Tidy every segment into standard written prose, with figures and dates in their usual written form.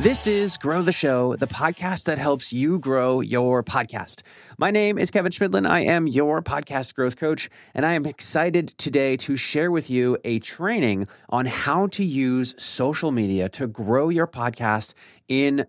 This is Grow the Show, the podcast that helps you grow your podcast. My name is Kevin Schmidlin. I am your podcast growth coach, and I am excited today to share with you a training on how to use social media to grow your podcast in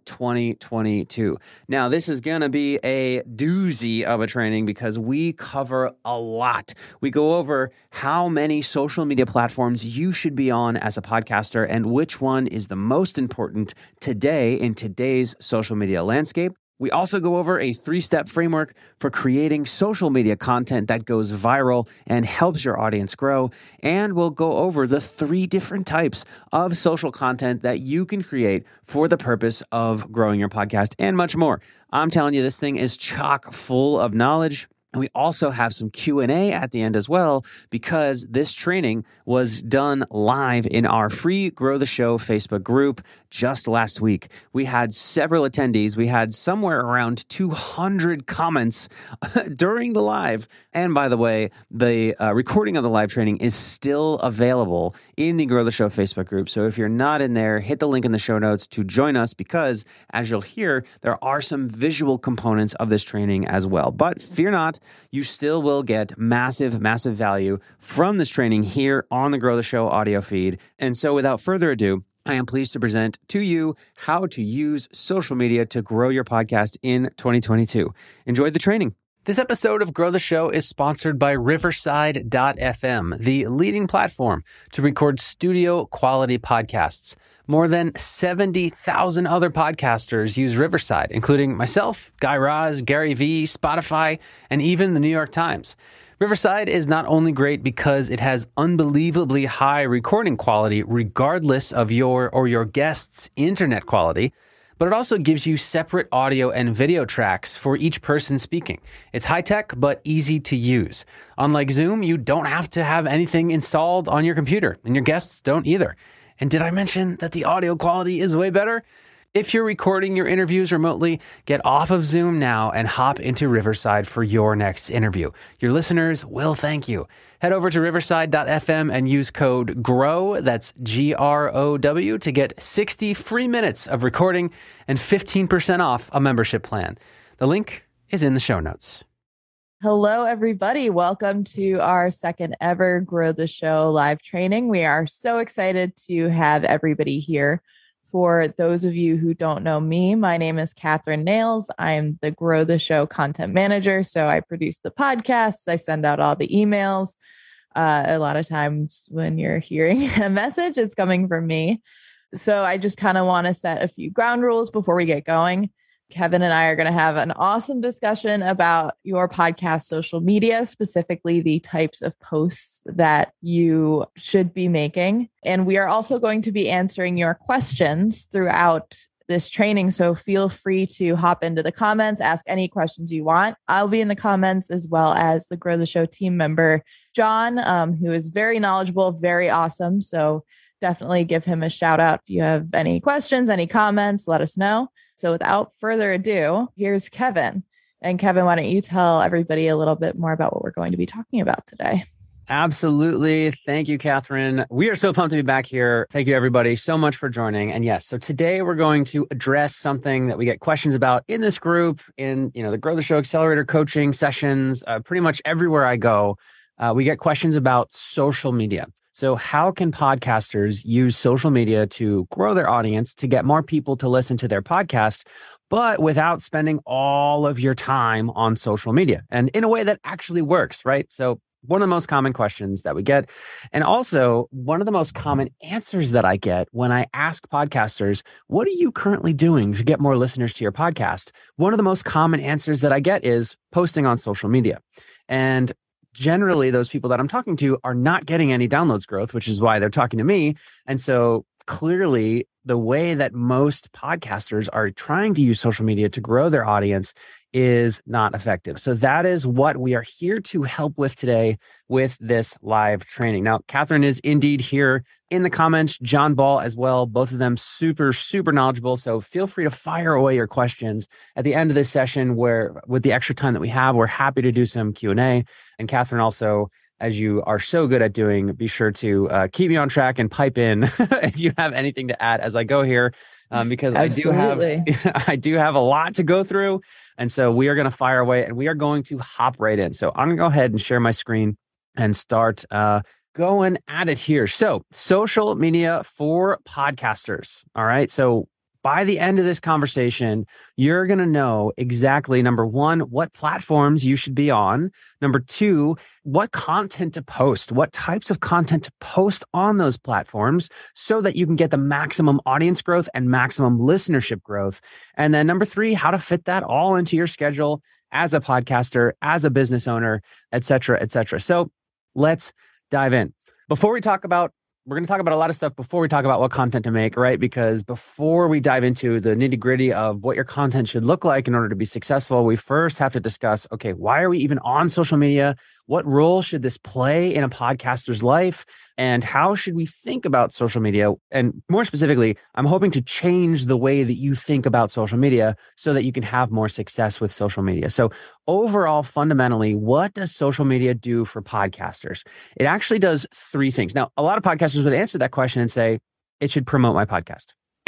2022. Now, this is going to be a doozy of a training because we cover a lot. We go over how many social media platforms you should be on as a podcaster and which one is the most important today in today's social media landscape. We also go over a 3-step framework for creating social media content that goes viral and helps your audience grow. And we'll go over the 3 different types of social content that you can create for the purpose of growing your podcast and much more. I'm telling you, this thing is chock full of knowledge. And we also have some Q&A at the end as well, because this training was done live in our free Grow the Show Facebook group just last week. We had several attendees. We had somewhere around 200 comments during the live. And by the way, the recording of the live training is still available in the Grow the Show Facebook group. So if you're not in there, hit the link in the show notes to join us, because as you'll hear, there are some visual components of this training as well. But fear not. You still will get massive value from this training here on the Grow the Show audio feed. And so without further ado, I am pleased to present to you how to use social media to grow your podcast in 2022. Enjoy the training. This episode of Grow the Show is sponsored by Riverside.fm, the leading platform to record studio quality podcasts. More than 70,000 other podcasters use Riverside, including myself, Guy Raz, Gary Vee, Spotify, and even the New York Times. Riverside is not only great because it has unbelievably high recording quality regardless of your or your guest's internet quality, but it also gives you separate audio and video tracks for each person speaking. It's high-tech, but easy to use. Unlike Zoom, you don't have to have anything installed on your computer, and your guests don't either. And did I mention that the audio quality is way better? If you're recording your interviews remotely, get off of Zoom now and hop into Riverside for your next interview. Your listeners will thank you. Head over to riverside.fm and use code GROW, that's GROW, to get 60 free minutes of recording and 15% off a membership plan. The link is in the show notes. Hello, everybody. Welcome to our second ever Grow the Show live training. We are so excited to have everybody here. For those of you who don't know me, my name is Catherine Nails. I am the Grow the Show content manager. So I produce the podcasts. I send out all the emails. A lot of times when you're hearing a message, it's coming from me. So I just kind of want to set a few ground rules before we get going. Kevin and I are going to have an awesome discussion about your podcast social media, specifically the types of posts that you should be making. And we are also going to be answering your questions throughout this training. So feel free to hop into the comments, ask any questions you want. I'll be in the comments, as well as the Grow the Show team member, John, who is very knowledgeable, very awesome. So definitely give him a shout out. If you have any questions, any comments, let us know. So without further ado, here's Kevin. And Kevin, why don't you tell everybody a little bit more about what we're going to be talking about today? Absolutely. Thank you, Catherine. We are so pumped to be back here. Thank you, everybody, so much for joining. And yes, so today we're going to address something that we get questions about in this group, in the Grow the Show Accelerator coaching sessions, pretty much everywhere I go. We get questions about social media. So how can podcasters use social media to grow their audience, to get more people to listen to their podcasts, but without spending all of your time on social media and in a way that actually works, right? So one of the most common questions that we get, and also one of the most common answers that I get when I ask podcasters, what are you currently doing to get more listeners to your podcast? One of the most common answers that I get is posting on social media. And generally, those people that I'm talking to are not getting any downloads growth, which is why they're talking to me. And so clearly, the way that most podcasters are trying to use social media to grow their audience is not effective. So that is what we are here to help with today with this live training. Now, Catherine is indeed here in the comments, John Ball as well, both of them super knowledgeable. So feel free to fire away your questions at the end of this session, where with the extra time that we have, we're happy to do some Q&A. And Catherine also, as you are so good at doing, be sure to keep me on track and pipe in if you have anything to add as I go here. because Absolutely. I do have a lot to go through. And so we are going to fire away and we are going to hop right in. So I'm going to go ahead and share my screen and start going at it here. So social media for podcasters. All right. So by the end of this conversation, you're going to know exactly, number one, what platforms you should be on. Number two, what content to post, what types of content to post on those platforms so that you can get the maximum audience growth and maximum listenership growth. And then number three, how to fit that all into your schedule as a podcaster, as a business owner, et cetera, et cetera. So let's dive in. We're going to talk about a lot of stuff before we talk about what content to make, right? Because before we dive into the nitty gritty of what your content should look like in order to be successful, we first have to discuss, okay, why are we even on social media? What role should this play in a podcaster's life? And how should we think about social media? And more specifically, I'm hoping to change the way that you think about social media so that you can have more success with social media. So overall, fundamentally, what does social media do for podcasters? It actually does three things. Now, a lot of podcasters would answer that question and say, it should promote my podcast.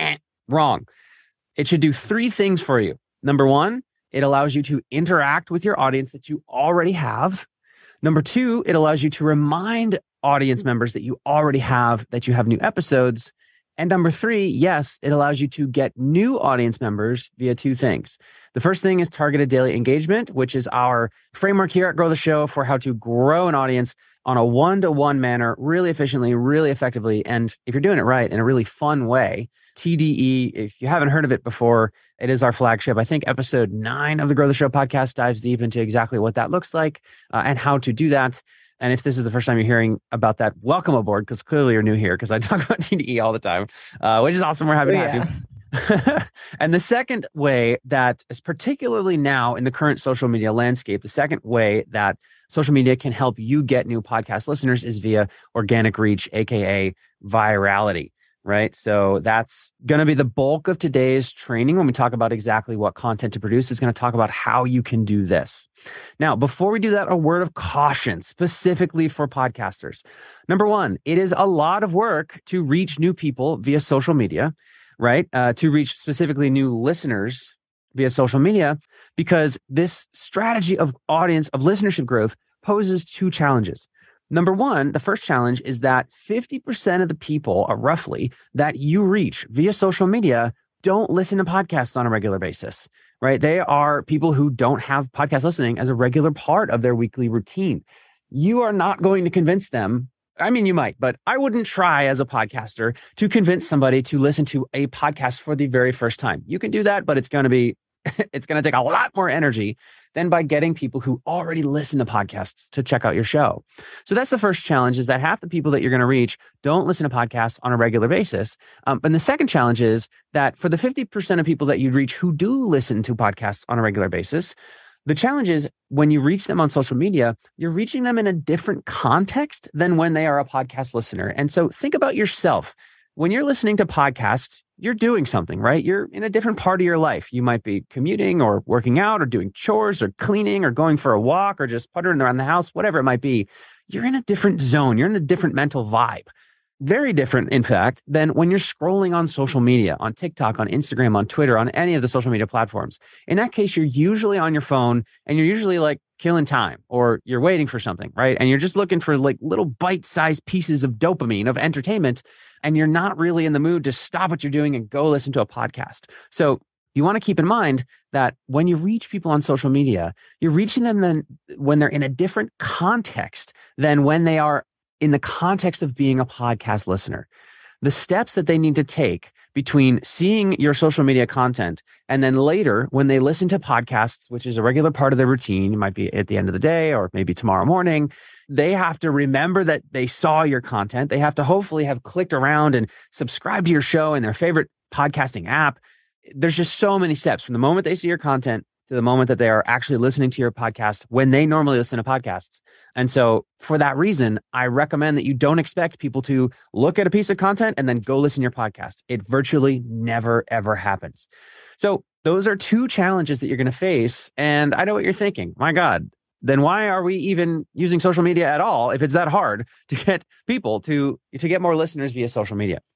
Wrong. It should do three things for you. Number one, it allows you to interact with your audience that you already have. Number two, it allows you to remind audience members that you already have that you have new episodes. And number three, yes, it allows you to get new audience members via two things. The first thing is targeted daily engagement, which is our framework here at Grow the Show for how to grow an audience on a one-to-one manner, really efficiently, really effectively. And if you're doing it right in a really fun way, TDE, if you haven't heard of it before, it is our flagship. I think episode 9 of the Grow the Show podcast dives deep into exactly what that looks like and how to do that. And if this is the first time you're hearing about that, welcome aboard, because clearly you're new here because I talk about TDE all the time, which is awesome. We're happy to have you. And the second way that is particularly now in the current social media landscape, the second way that social media can help you get new podcast listeners is via organic reach, aka virality. Right. So that's going to be the bulk of today's training. When we talk about exactly what content to produce, is going to talk about how you can do this. Now, before we do that, a word of caution specifically for podcasters. Number one, it is a lot of work to reach new people via social media, right? To reach specifically new listeners via social media, because this strategy of audience, of listenership growth poses two challenges. Number one, the first challenge is that 50% of the people, roughly, that you reach via social media don't listen to podcasts on a regular basis, right? They are people who don't have podcast listening as a regular part of their weekly routine. You are not going to convince them. I mean, you might, but I wouldn't try as a podcaster to convince somebody to listen to a podcast for the very first time. You can do that, but it's going to take a lot more energy than by getting people who already listen to podcasts to check out your show. So that's the first challenge, is that half the people that you're going to reach don't listen to podcasts on a regular basis. And the second challenge is that for the 50% of people that you reach who do listen to podcasts on a regular basis, the challenge is when you reach them on social media, you're reaching them in a different context than when they are a podcast listener. And so think about yourself. When you're listening to podcasts, you're doing something, right? You're in a different part of your life. You might be commuting or working out or doing chores or cleaning or going for a walk or just puttering around the house, whatever it might be. You're in a different zone. You're in a different mental vibe. Very different, in fact, than when you're scrolling on social media, on TikTok, on Instagram, on Twitter, on any of the social media platforms. In that case, you're usually on your phone and you're usually like killing time, or you're waiting for something, right? And you're just looking for like little bite-sized pieces of dopamine, of entertainment, and you're not really in the mood to stop what you're doing and go listen to a podcast. So you want to keep in mind that when you reach people on social media, you're reaching them then when they're in a different context than when they are in the context of being a podcast listener. The steps that they need to take between seeing your social media content and then later when they listen to podcasts, which is a regular part of their routine, it might be at the end of the day or maybe tomorrow morning, they have to remember that they saw your content. They have to hopefully have clicked around and subscribed to your show in their favorite podcasting app. There's just so many steps from the moment they see your content to the moment that they are actually listening to your podcast when they normally listen to podcasts. And so for that reason, I recommend that you don't expect people to look at a piece of content and then go listen to your podcast. It virtually never, ever happens. So those are two challenges that you're going to face. And I know what you're thinking. My God, then why are we even using social media at all if it's that hard to get people to get more listeners via social media?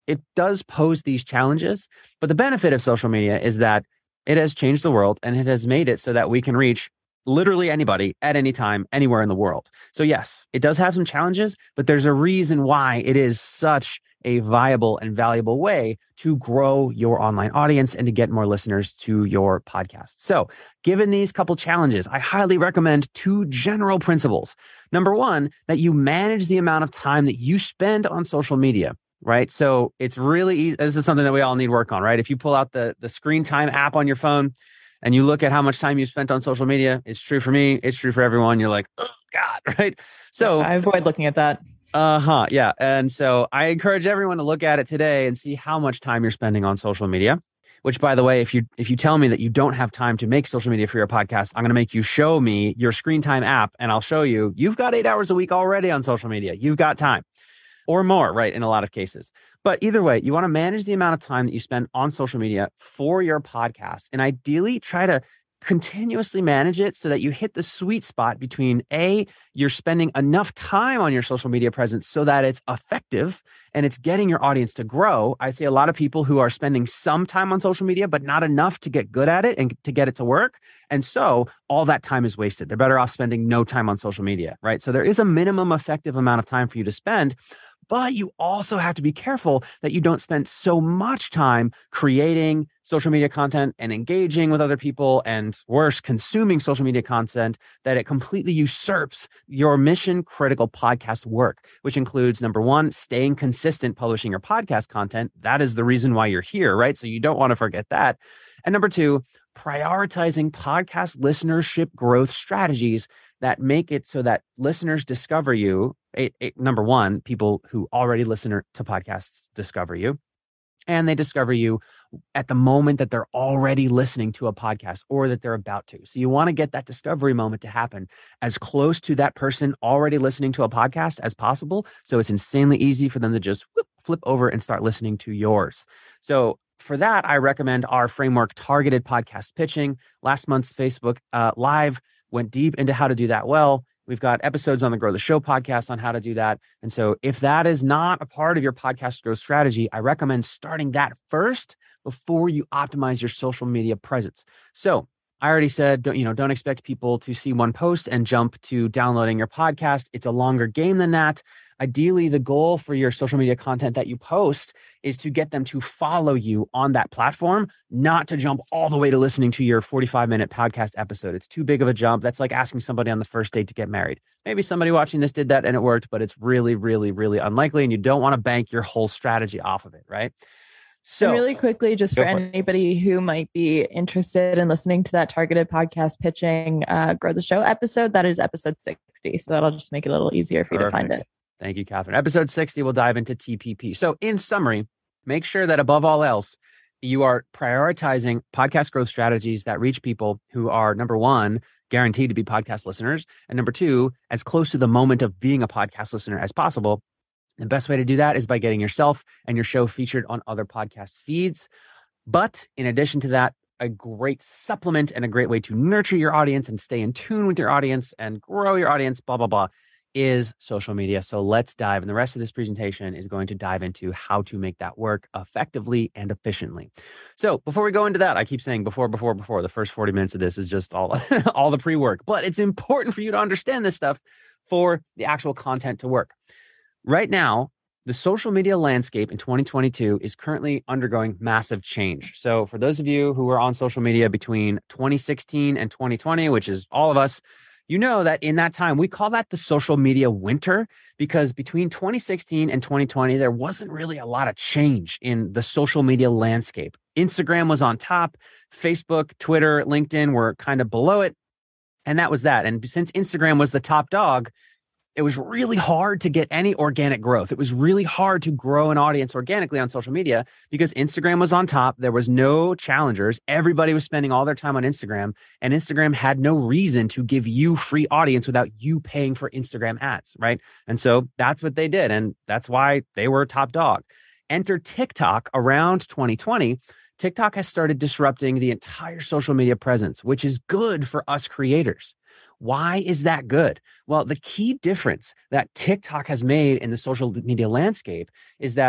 it does pose these challenges, but the benefit of social media is that it has changed the world and it has made it so that we can reach literally anybody at any time, anywhere in the world. So yes, it does have some challenges, but there's a reason why it is such a viable and valuable way to grow your online audience and to get more listeners to your podcast. So given these couple challenges, I highly recommend 2 general principles. Number 1, that you manage the amount of time that you spend on social media, right? So it's really easy. This is something that we all need work on, right? If you pull out the screen time app on your phone and you look at how much time you spent on social media, it's true for me. It's true for everyone. You're like, oh God, right? So I avoid looking at that. Yeah. And so I encourage everyone to look at it today and see how much time you're spending on social media, which by the way, if you tell me that you don't have time to make social media for your podcast, I'm going to make you show me your screen time app and I'll show you, you've got 8 hours a week already on social media. You've got time or more, right? In a lot of cases. But either way, you want to manage the amount of time that you spend on social media for your podcast and ideally try to continuously manage it so that you hit the sweet spot between you're spending enough time on your social media presence so that it's effective and it's getting your audience to grow. I see a lot of people who are spending some time on social media, but not enough to get good at it and to get it to work. And so all that time is wasted. They're better off spending no time on social media, right? So there is a minimum effective amount of time for you to spend. But you also have to be careful that you don't spend so much time creating social media content and engaging with other people and worse, consuming social media content that it completely usurps your mission critical podcast work, which includes number 1, staying consistent, publishing your podcast content. That is the reason why you're here, right? So you don't want to forget that. And number 2, prioritizing podcast listenership growth strategies that make it so that listeners discover you. Number 1, people who already listen to podcasts discover you, and they discover you at the moment that they're already listening to a podcast or that they're about to. So you want to get that discovery moment to happen as close to that person already listening to a podcast as possible. So it's insanely easy for them to just flip over and start listening to yours. So for that, I recommend our framework, Targeted Podcast Pitching. Last month's Facebook Live went deep into how to do that well. We've got episodes on the Grow the Show podcast on how to do that. And so if that is not a part of your podcast growth strategy, I recommend starting that first before you optimize your social media presence. So I already said, don't expect people to see one post and jump to downloading your podcast. It's a longer game than that. Ideally, the goal for your social media content that you post is to get them to follow you on that platform, not to jump all the way to listening to your 45-minute podcast episode. It's too big of a jump. That's like asking somebody on the first date to get married. Maybe somebody watching this did that and it worked, but it's really, really, really unlikely. And you don't want to bank your whole strategy off of it, right? So and really quickly, just for anybody who might be interested in listening to that Targeted Podcast Pitching Grow the Show episode, that is episode 60. So that'll just make it a little easier for you to find it. Thank you, Catherine. Episode 60, we'll dive into TPP. So in summary, make sure that above all else, you are prioritizing podcast growth strategies that reach people who are, number 1, guaranteed to be podcast listeners, and number 2, as close to the moment of being a podcast listener as possible. The best way to do that is by getting yourself and your show featured on other podcast feeds. But in addition to that, a great supplement and a great way to nurture your audience and stay in tune with your audience and grow your audience, blah, blah, blah, is social media. So let's dive. And the rest of this presentation is going to dive into how to make that work effectively and efficiently. So before we go into that, I keep saying before, the first 40 minutes of this is just all the pre-work, but it's important for you to understand this stuff for the actual content to work. Right now, the social media landscape in 2022 is currently undergoing massive change. So for those of you who were on social media between 2016 and 2020, which is all of us, you know that in that time, we call that the social media winter, because between 2016 and 2020, there wasn't really a lot of change in the social media landscape. Instagram was on top, Facebook, Twitter, LinkedIn were kind of below it. And that was that. And since Instagram was the top dog, it was really hard to get any organic growth. It was really hard to grow an audience organically on social media because Instagram was on top. There was no challengers. Everybody was spending all their time on Instagram, and Instagram had no reason to give you free audience without you paying for Instagram ads, right? And so that's what they did. And that's why they were top dog. Enter TikTok around 2020. TikTok has started disrupting the entire social media presence, which is good for us creators. Why is that good? Well, the key difference that TikTok has made in the social media landscape is that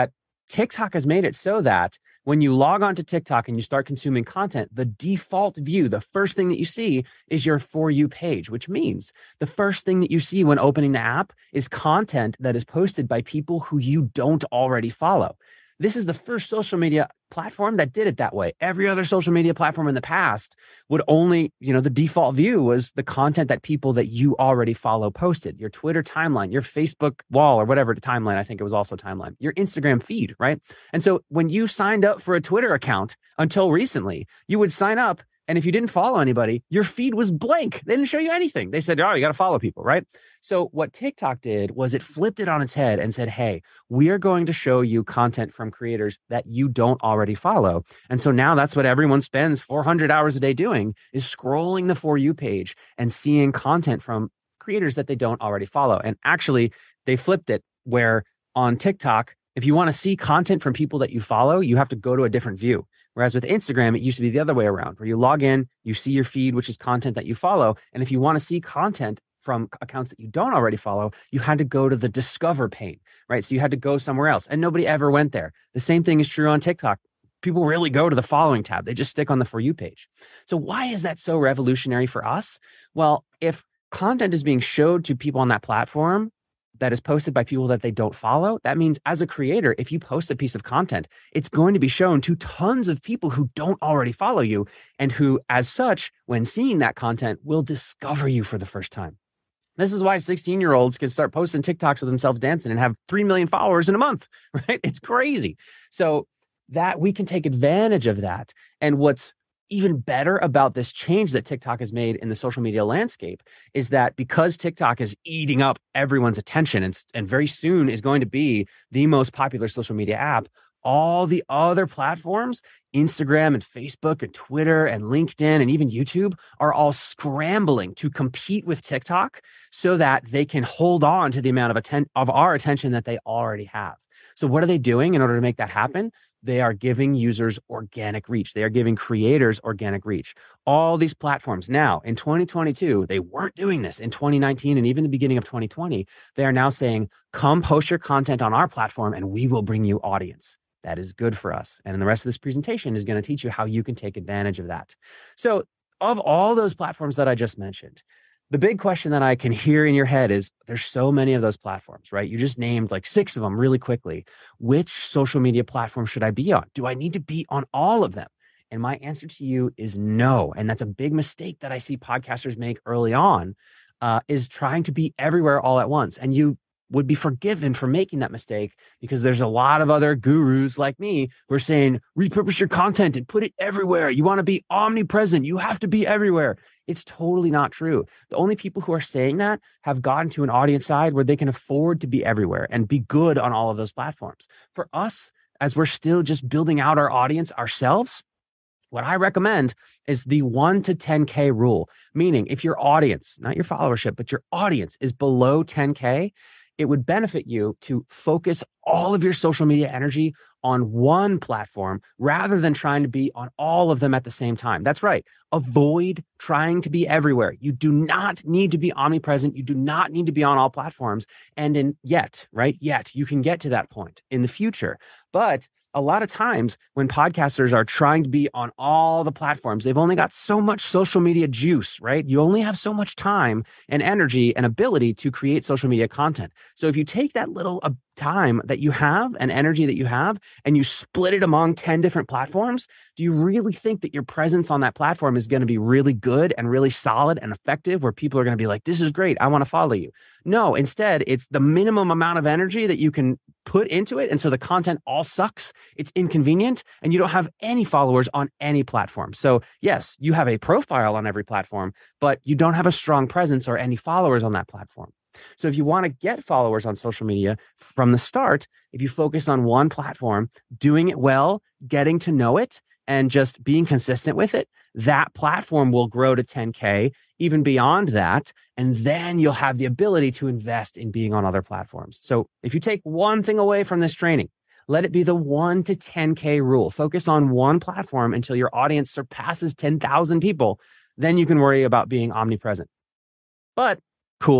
TikTok has made it so that when you log on to TikTok and you start consuming content, the default view, the first thing that you see is your For You page, which means the first thing that you see when opening the app is content that is posted by people who you don't already follow. This is the first social media platform that did it that way. Every other social media platform in the past would only, the default view was the content that people that you already follow posted, your Twitter timeline, your Facebook wall, or whatever timeline. I think it was also timeline, your Instagram feed, right? And so when you signed up for a Twitter account until recently, you would sign up. And if you didn't follow anybody, your feed was blank. They didn't show you anything. They said, oh, you got to follow people, right? So what TikTok did was it flipped it on its head and said, hey, we are going to show you content from creators that you don't already follow. And so now that's what everyone spends 400 hours a day doing, is scrolling the For You page and seeing content from creators that they don't already follow. And actually, they flipped it where on TikTok, if you want to see content from people that you follow, you have to go to a different view. Whereas with Instagram, it used to be the other way around, where you log in, you see your feed, which is content that you follow. And if you want to see content from accounts that you don't already follow, you had to go to the discover pane, right? So you had to go somewhere else, and nobody ever went there. The same thing is true on TikTok. People really go to the following tab. They just stick on the For You page. So why is that so revolutionary for us? Well, if content is being showed to people on that platform that is posted by people that they don't follow, that means as a creator, if you post a piece of content, it's going to be shown to tons of people who don't already follow you, and who, as such, when seeing that content, will discover you for the first time. This is why 16-year-olds can start posting TikToks of themselves dancing and have 3 million followers in a month, right? It's crazy. So that we can take advantage of that. And what's even better about this change that TikTok has made in the social media landscape is that because TikTok is eating up everyone's attention and very soon is going to be the most popular social media app, all the other platforms, Instagram and Facebook and Twitter and LinkedIn and even YouTube, are all scrambling to compete with TikTok so that they can hold on to the amount of our attention that they already have. So what are they doing in order to make that happen? They are giving users organic reach. They are giving creators organic reach. All these platforms now in 2022, they weren't doing this in 2019 and even the beginning of 2020. They are now saying, come post your content on our platform and we will bring you audience. That is good for us. And the rest of this presentation is going to teach you how you can take advantage of that. So of all those platforms that I just mentioned, the big question that I can hear in your head is, there's so many of those platforms, right? You just named like 6 of them really quickly. Which social media platform should I be on? Do I need to be on all of them? And my answer to you is no. And that's a big mistake that I see podcasters make early on, is trying to be everywhere all at once. And you would be forgiven for making that mistake, because there's a lot of other gurus like me who are saying, repurpose your content and put it everywhere. You want to be omnipresent. You have to be everywhere. It's totally not true. The only people who are saying that have gotten to an audience side where they can afford to be everywhere and be good on all of those platforms. For us, as we're still just building out our audience ourselves, what I recommend is the 1 to 10K rule. Meaning, if your audience, not your followership, but your audience is below 10K, it would benefit you to focus all of your social media energy on one platform rather than trying to be on all of them at the same time. That's right. Avoid trying to be everywhere. You do not need to be omnipresent. You do not need to be on all platforms. And yet, you can get to that point in the future. But a lot of times when podcasters are trying to be on all the platforms, they've only got so much social media juice, right? You only have so much time and energy and ability to create social media content. So if you take that little time that you have and energy that you have and you split it among 10 different platforms, do you really think that your presence on that platform is going to be really good and really solid and effective, where people are going to be like, this is great, I want to follow you? No, instead, it's the minimum amount of energy that you can put into it. And so the content all sucks. It's inconvenient and you don't have any followers on any platform. So yes, you have a profile on every platform, but you don't have a strong presence or any followers on that platform. So if you want to get followers on social media from the start, if you focus on one platform, doing it well, getting to know it, and just being consistent with it, that platform will grow to 10K, even beyond that. And then you'll have the ability to invest in being on other platforms. So if you take one thing away from this training, let it be the 1 to 10K rule. Focus on one platform until your audience surpasses 10,000 people. Then you can worry about being omnipresent. But cool.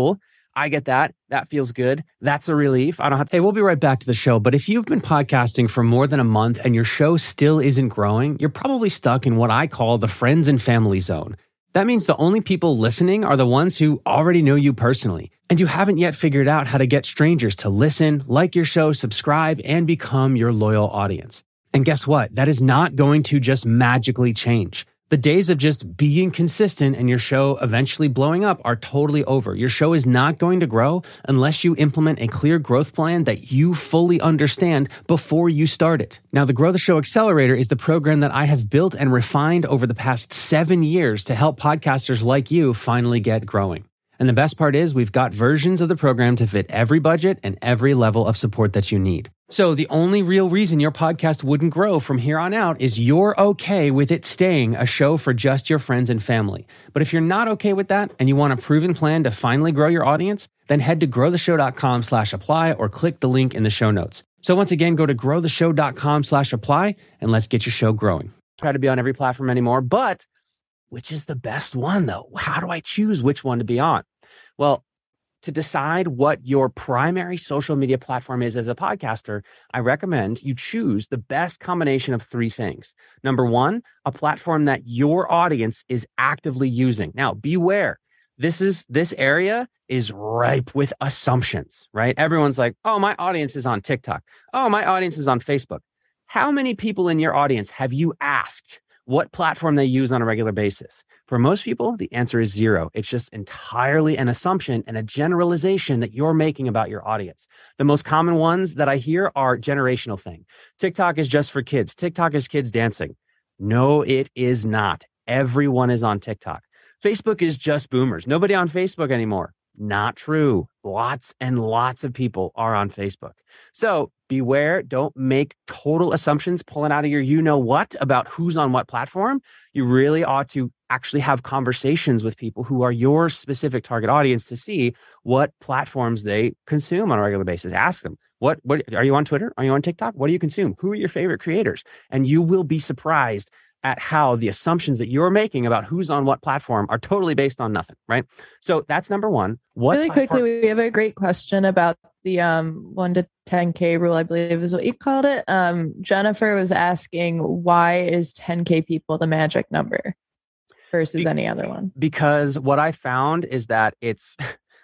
I get that. That feels good. That's a relief. I don't have. Hey, we'll be right back to the show. But if you've been podcasting for more than a month and your show still isn't growing, you're probably stuck in what I call the friends and family zone. That means the only people listening are the ones who already know you personally, and you haven't yet figured out how to get strangers to listen, like your show, subscribe, and become your loyal audience. And guess what? That is not going to just magically change. The days of just being consistent and your show eventually blowing up are totally over. Your show is not going to grow unless you implement a clear growth plan that you fully understand before you start it. Now, the Grow the Show Accelerator is the program that I have built and refined over the past 7 years to help podcasters like you finally get growing. And the best part is we've got versions of the program to fit every budget and every level of support that you need. So the only real reason your podcast wouldn't grow from here on out is you're okay with it staying a show for just your friends and family. But if you're not okay with that and you want a proven plan to finally grow your audience, then head to growtheshow.com/apply or click the link in the show notes. So once again, go to growtheshow.com/apply and let's get your show growing. Try to be on every platform anymore, but which is the best one though? How do I choose which one to be on? Well, to decide what your primary social media platform is as a podcaster, I recommend you choose the best combination of 3 things. Number 1, a platform that your audience is actively using. Now, beware. This area is ripe with assumptions, right? Everyone's like, oh, my audience is on TikTok. Oh, my audience is on Facebook. How many people in your audience have you asked what platform they use on a regular basis? For most people, the answer is 0. It's just entirely an assumption and a generalization that you're making about your audience. The most common ones that I hear are generational thing. TikTok is just for kids. TikTok is kids dancing. No, it is not. Everyone is on TikTok. Facebook is just boomers. Nobody on Facebook anymore. Not true. Lots and lots of people are on Facebook. So beware, don't make total assumptions pulling out of your you-know-what about who's on what platform. You really ought to actually have conversations with people who are your specific target audience to see what platforms they consume on a regular basis. Ask them, what are you on Twitter? Are you on TikTok? What do you consume? Who are your favorite creators? And you will be surprised at how the assumptions that you're making about who's on what platform are totally based on nothing, right? So that's number 1. Quickly, we have a great question about the 1 to 10K rule, I believe is what you called it. Jennifer was asking, why is 10K people the magic number versus any other one? Because what I found is that it's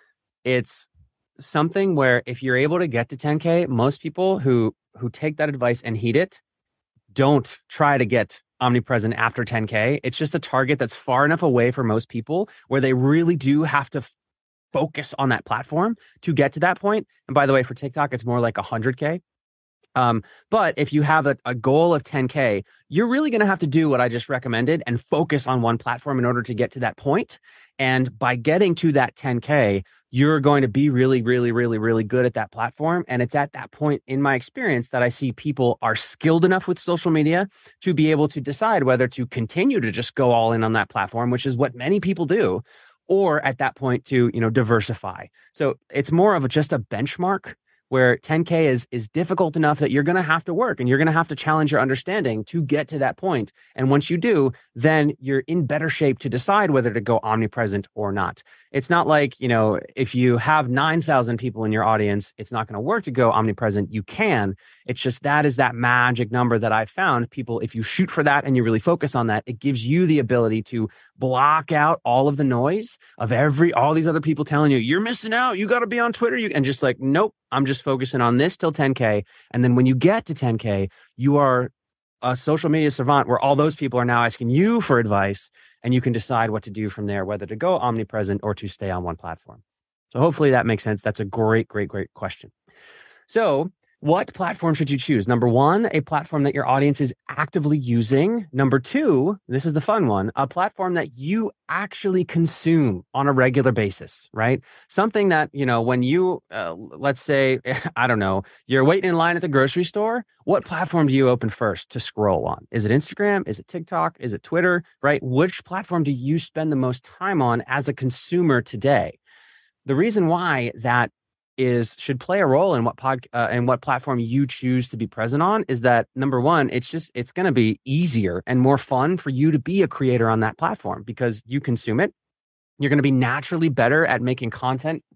something where if you're able to get to 10K, most people who take that advice and heed it don't try to get omnipresent after 10K. It's just a target that's far enough away for most people where they really do have to focus on that platform to get to that point. And by the way, for TikTok, it's more like 100K. But if you have a goal of 10K, you're really going to have to do what I just recommended and focus on one platform in order to get to that point. And by getting to that 10K, you're going to be really, really, really, really good at that platform. And it's at that point in my experience that I see people are skilled enough with social media to be able to decide whether to continue to just go all in on that platform, which is what many people do, or at that point to, diversify. So it's more of just a benchmark where 10K is difficult enough that you're going to have to work and you're going to have to challenge your understanding to get to that point. And once you do, then you're in better shape to decide whether to go omnipresent or not. It's not like, if you have 9,000 people in your audience, it's not going to work to go omnipresent. You can. It's just that is that magic number that I found. People, if you shoot for that and you really focus on that, it gives you the ability to block out all of the noise of all these other people telling you, you're missing out. You got to be on Twitter. And just like, nope, I'm just focusing on this till 10K. And then when you get to 10K, you are a social media savant where all those people are now asking you for advice and you can decide what to do from there, whether to go omnipresent or to stay on one platform. So hopefully that makes sense. That's a great, great, great question. So what platform should you choose? Number 1, a platform that your audience is actively using. Number 2, this is the fun one, a platform that you actually consume on a regular basis, right? Something that, when you, let's say, I don't know, you're waiting in line at the grocery store, what platform do you open first to scroll on? Is it Instagram? Is it TikTok? Is it Twitter, right? Which platform do you spend the most time on as a consumer today? The reason why that should play a role in what platform you choose to be present on is that, number 1, it's going to be easier and more fun for you to be a creator on that platform because you consume it. You're going to be naturally better at making content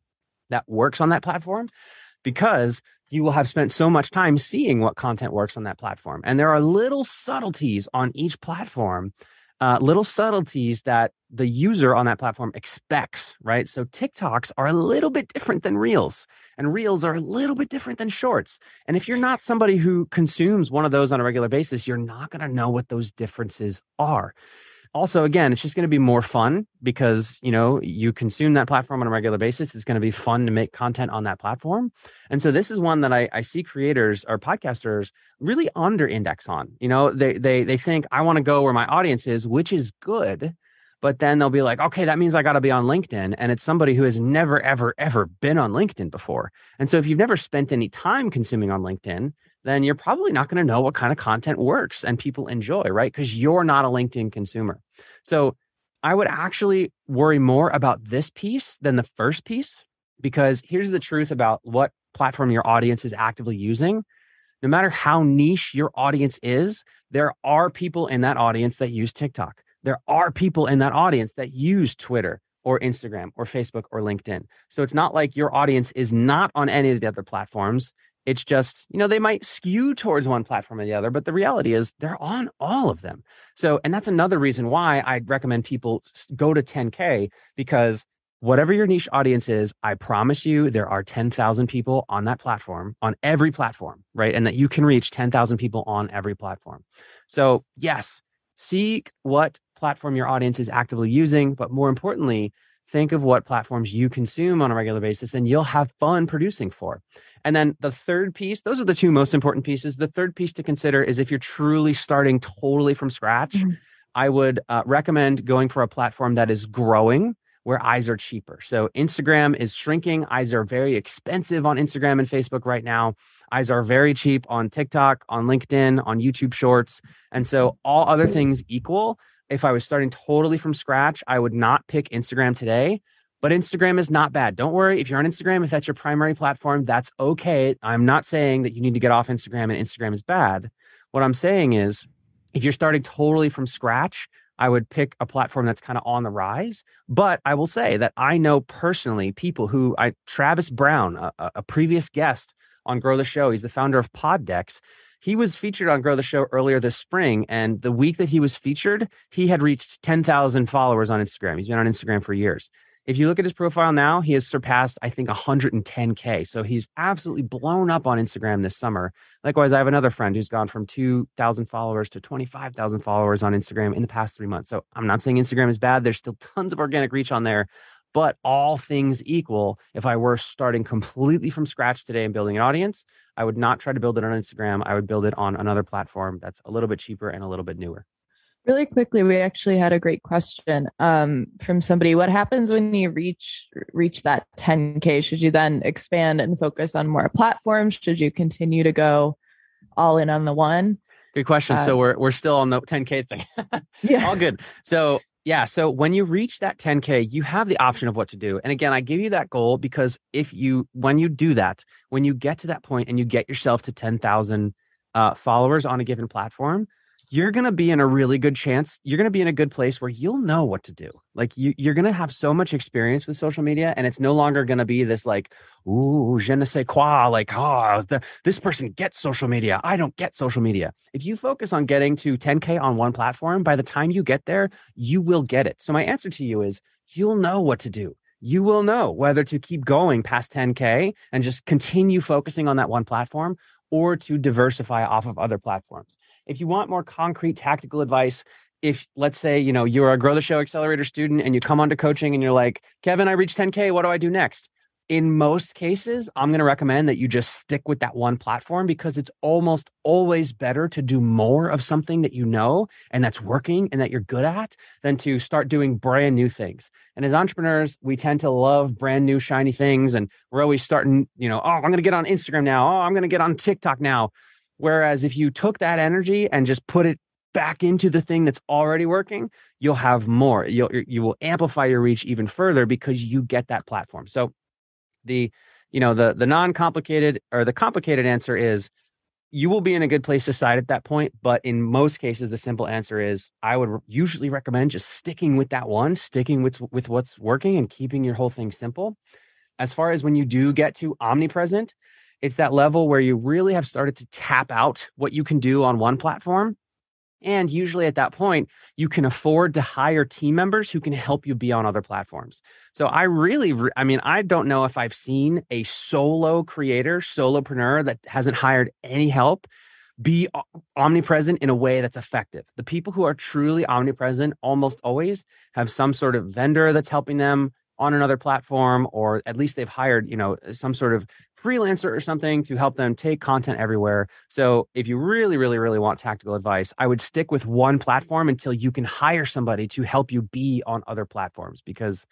that works on that platform, because you will have spent so much time seeing what content works on that platform. And there are little subtleties on each platform, little subtleties that the user on that platform expects, right? So TikToks are a little bit different than Reels, and Reels are a little bit different than Shorts. And if you're not somebody who consumes one of those on a regular basis, you're not going to know what those differences are. Also, again, it's just going to be more fun because, you consume that platform on a regular basis. It's going to be fun to make content on that platform. And so this is one that I see creators or podcasters really under index on. They think I want to go where my audience is, which is good. But then they'll be like, okay, that means I got to be on LinkedIn. And it's somebody who has never, ever, ever been on LinkedIn before. And so if you've never spent any time consuming on LinkedIn, then you're probably not going to know what kind of content works and people enjoy, right? Because you're not a LinkedIn consumer. So I would actually worry more about this piece than the first piece, because here's the truth about what platform your audience is actively using. No matter how niche your audience is, there are people in that audience that use TikTok. There are people in that audience that use Twitter or Instagram or Facebook or LinkedIn. So it's not like your audience is not on any of the other platforms. It's just, they might skew towards one platform or the other, but the reality is they're on all of them. So, and that's another reason why I'd recommend people go to 10K, because whatever your niche audience is, I promise you there are 10,000 people on that platform, on every platform, right? And that you can reach 10,000 people on every platform. So yes, seek what platform your audience is actively using, but more importantly, think of what platforms you consume on a regular basis and you'll have fun producing for. And then the third piece, those are the two most important pieces. The third piece to consider is if you're truly starting totally from scratch, I would recommend going for a platform that is growing, where eyes are cheaper. So Instagram is shrinking. Eyes are very expensive on Instagram and Facebook right now. Eyes are very cheap on TikTok, on LinkedIn, on YouTube Shorts. And so all other things equal, if I was starting totally from scratch, I would not pick Instagram today. But Instagram is not bad. Don't worry. If you're on Instagram, if that's your primary platform, that's okay. I'm not saying that you need to get off Instagram and Instagram is bad. What I'm saying is, if you're starting totally from scratch, I would pick a platform that's kind of on the rise. But I will say that I know personally people who, Travis Brown, a previous guest on Grow the Show, he's the founder of Poddex. He was featured on Grow the Show earlier this spring. And the week that he was featured, he had reached 10,000 followers on Instagram. He's been on Instagram for years. If you look at his profile now, he has surpassed, I think, 110K. So he's absolutely blown up on Instagram this summer. Likewise, I have another friend who's gone from 2,000 followers to 25,000 followers on Instagram in the past 3 months. So I'm not saying Instagram is bad. There's still tons of organic reach on there. But all things equal, if I were starting completely from scratch today and building an audience, I would not try to build it on Instagram. I would build it on another platform that's a little bit cheaper and a little bit newer. Really quickly, we actually had a great question from somebody. What happens when you reach that 10K? Should you then expand and focus on more platforms? Should you continue to go all in on the one? Good question. So we're still on the 10K thing. Yeah, all good. So yeah, so when you reach that 10K, you have the option of what to do. And again, I give you that goal because when you do that, when you get to that point and you get yourself to 10,000 followers on a given platform, you're going to be in a really good chance. You're going to be in a good place where you'll know what to do. Like you're going to have so much experience with social media, and it's no longer going to be this like, ooh, je ne sais quoi, like, this person gets social media. I don't get social media. If you focus on getting to 10K on one platform, by the time you get there, you will get it. So my answer to you is you'll know what to do. You will know whether to keep going past 10K and just continue focusing on that one platform, or to diversify off of other platforms. If you want more concrete tactical advice, if let's say, you're a Grow the Show Accelerator student and you come onto coaching and you're like, Kevin, I reached 10K, what do I do next? In most cases, I'm going to recommend that you just stick with that one platform, because it's almost always better to do more of something that you know and that's working and that you're good at than to start doing brand new things. And as entrepreneurs, we tend to love brand new shiny things. And we're always starting, I'm going to get on Instagram now. Oh, I'm going to get on TikTok now. Whereas if you took that energy and just put it back into the thing that's already working, you'll have more. You will amplify your reach even further because you get that platform. So the non-complicated or the complicated answer is you will be in a good place to decide at that point. But in most cases, the simple answer is I would usually recommend just sticking with that one, sticking with what's working and keeping your whole thing simple. As far as when you do get to omnipresent, it's that level where you really have started to tap out what you can do on one platform. And usually at that point, you can afford to hire team members who can help you be on other platforms. So I I don't know if I've seen a solo creator, solopreneur that hasn't hired any help be omnipresent in a way that's effective. The people who are truly omnipresent almost always have some sort of vendor that's helping them on another platform, or at least they've hired, some sort of freelancer or something to help them take content everywhere. So if you really, really, really want tactical advice, I would stick with one platform until you can hire somebody to help you be on other platforms, because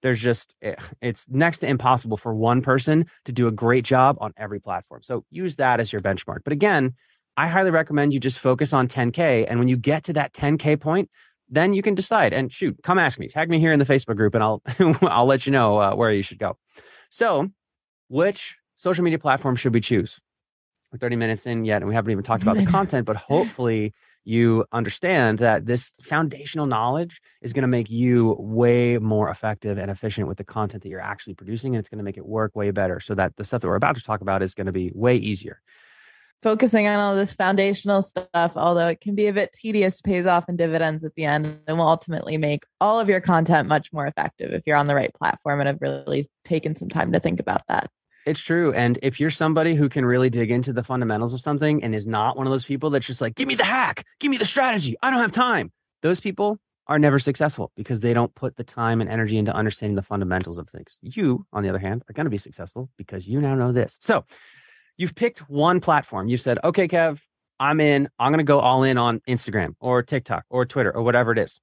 it's next to impossible for one person to do a great job on every platform. So use that as your benchmark. But again, I highly recommend you just focus on 10K. And when you get to that 10K point, then you can decide. And shoot, come ask me. Tag me here in the Facebook group, and I'll let you know where you should go. So, which social media platform should we choose? We're 30 minutes in yet, and we haven't even talked about the content. But hopefully, you understand that this foundational knowledge is going to make you way more effective and efficient with the content that you're actually producing, and it's going to make it work way better. So that the stuff that we're about to talk about is going to be way easier. Focusing on all this foundational stuff, although it can be a bit tedious, pays off in dividends at the end, and will ultimately make all of your content much more effective if you're on the right platform and have really taken some time to think about that. It's true. And if you're somebody who can really dig into the fundamentals of something and is not one of those people that's just like, give me the hack, give me the strategy, I don't have time. Those people are never successful because they don't put the time and energy into understanding the fundamentals of things. You, on the other hand, are going to be successful because you now know this. So you've picked one platform. You said, okay, Kev, I'm in. I'm going to go all in on Instagram or TikTok or Twitter or whatever it is.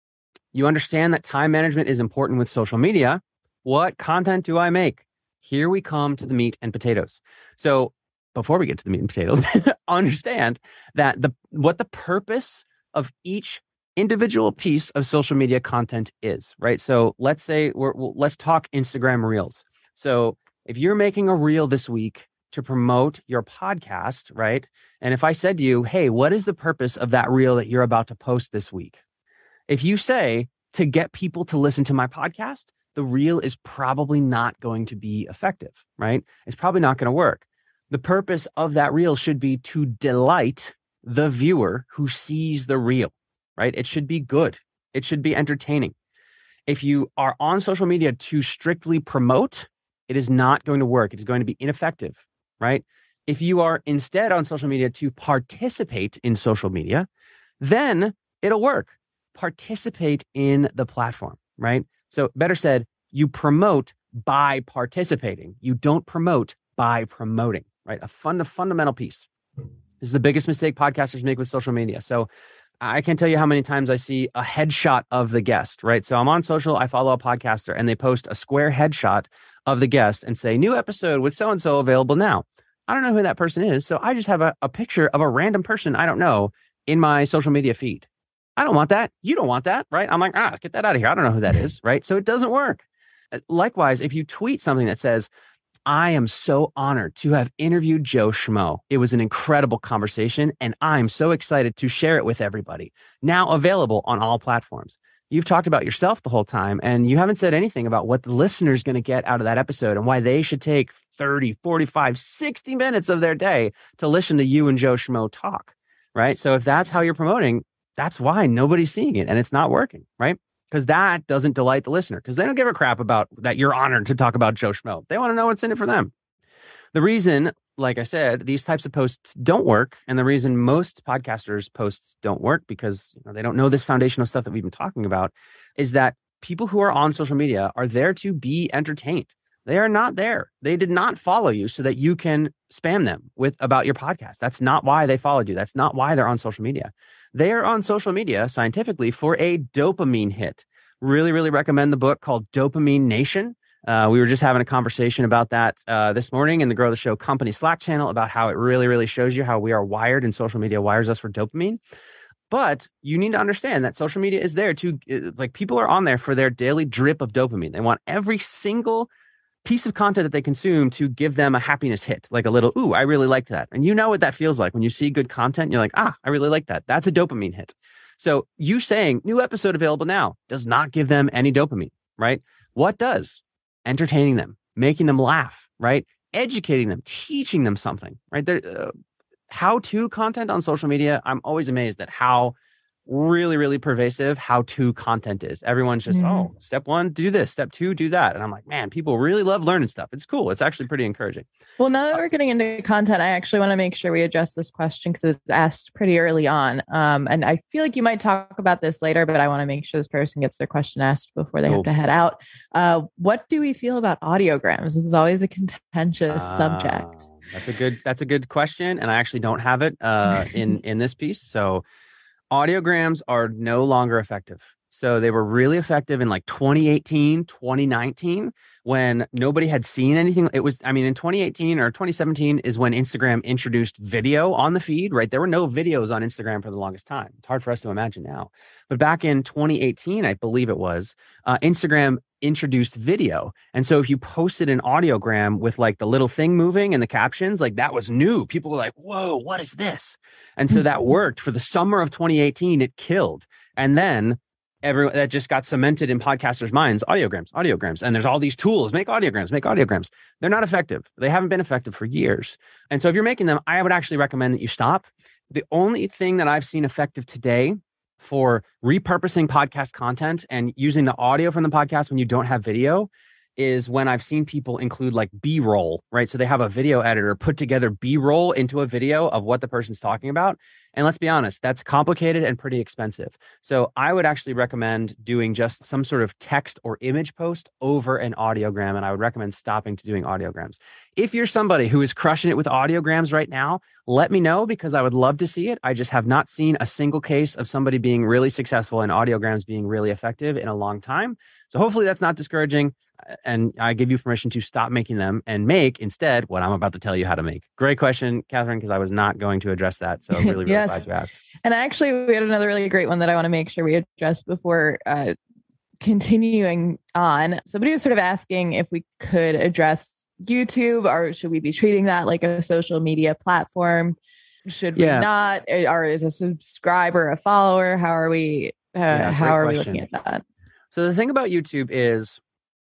You understand that time management is important with social media. What content do I make? Here we come to the meat and potatoes. So before we get to the meat and potatoes, understand that what the purpose of each individual piece of social media content is, right? So let's say let's talk Instagram Reels. So if you're making a reel this week to promote your podcast, right? And if I said to you, hey, what is the purpose of that reel that you're about to post this week? If you say to get people to listen to my podcast, the reel is probably not going to be effective, right? It's probably not going to work. The purpose of that reel should be to delight the viewer who sees the reel, right? It should be good. It should be entertaining. If you are on social media to strictly promote, it is not going to work. It is going to be ineffective, right? If you are instead on social media to participate in social media, then it'll work. Participate in the platform, right? So better said, you promote by participating. You don't promote by promoting, right? A fundamental piece. This is the biggest mistake podcasters make with social media. So I can't tell you how many times I see a headshot of the guest, right? So I'm on social, I follow a podcaster, and they post a square headshot of the guest and say, new episode with so-and-so available now. I don't know who that person is. So I just have a picture of a random person I don't know in my social media feed. I don't want that. You don't want that, right? I'm like, get that out of here. I don't know who that is, right? So it doesn't work. Likewise, if you tweet something that says, I am so honored to have interviewed Joe Schmo. It was an incredible conversation, and I'm so excited to share it with everybody. Now available on all platforms. You've talked about yourself the whole time, and you haven't said anything about what the listener's going to get out of that episode and why they should take 30, 45, 60 minutes of their day to listen to you and Joe Schmo talk, right? So if that's how you're promoting, that's why nobody's seeing it and it's not working, right? Because that doesn't delight the listener, because they don't give a crap about that you're honored to talk about Joe Schmo. They want to know what's in it for them. The reason, like I said, these types of posts don't work, and the reason most podcasters' posts don't work because they don't know this foundational stuff that we've been talking about, is that people who are on social media are there to be entertained. They are not there. They did not follow you so that you can spam them about your podcast. That's not why they followed you. That's not why they're on social media. They are on social media scientifically for a dopamine hit. Really, really recommend the book called Dopamine Nation. We were just having a conversation about that this morning in the Grow the Show company Slack channel about how it really, really shows you how we are wired and social media wires us for dopamine. But you need to understand that social media is there to, people are on there for their daily drip of dopamine. They want every single piece of content that they consume to give them a happiness hit, like a little, ooh, I really liked that. And you know what that feels like when you see good content, you're like, I really like that. That's a dopamine hit. So you saying new episode available now does not give them any dopamine, right? What does? Entertaining them, making them laugh, right? Educating them, teaching them something, right? How-to content on social media, I'm always amazed at how really, really pervasive how-to content is. Everyone's just, oh, step one, do this. Step two, do that. And I'm like, man, people really love learning stuff. It's cool. It's actually pretty encouraging. Well, now that we're getting into content, I actually want to make sure we address this question because it was asked pretty early on. And I feel like you might talk about this later, but I want to make sure this person gets their question asked before they have to head out. What do we feel about audiograms? This is always a contentious subject. That's a good question. And I actually don't have it in this piece. So audiograms are no longer effective. So they were really effective in like 2018, 2019, when nobody had seen anything. In 2018 or 2017 is when Instagram introduced video on the feed, right? There were no videos on Instagram for the longest time. It's hard for us to imagine now. But back in 2018, I believe it was, Instagram introduced video. And so if you posted an audiogram with like the little thing moving and the captions, like that was new. People were like, whoa, what is this? And so that worked for the summer of 2018. It killed. And then everyone that just got cemented in podcasters' minds, audiograms. And there's all these tools, make audiograms. They're not effective. They haven't been effective for years. And so if you're making them, I would actually recommend that you stop. The only thing that I've seen effective today for repurposing podcast content and using the audio from the podcast when you don't have video is when I've seen people include like B-roll, right? So they have a video editor put together B-roll into a video of what the person's talking about. And let's be honest, that's complicated and pretty expensive. So I would actually recommend doing just some sort of text or image post over an audiogram. And I would recommend stopping to doing audiograms. If you're somebody who is crushing it with audiograms right now, let me know because I would love to see it. I just have not seen a single case of somebody being really successful and audiograms being really effective in a long time. So hopefully that's not discouraging. And I give you permission to stop making them and make instead what I'm about to tell you how to make. Great question, Catherine, because I was not going to address that. So really glad you asked. And actually, we had another really great one that I want to make sure we address before continuing on. Somebody was sort of asking if we could address YouTube, or should we be treating that like a social media platform? Should we not? Or is a subscriber a follower? How are we looking at that? So the thing about YouTube is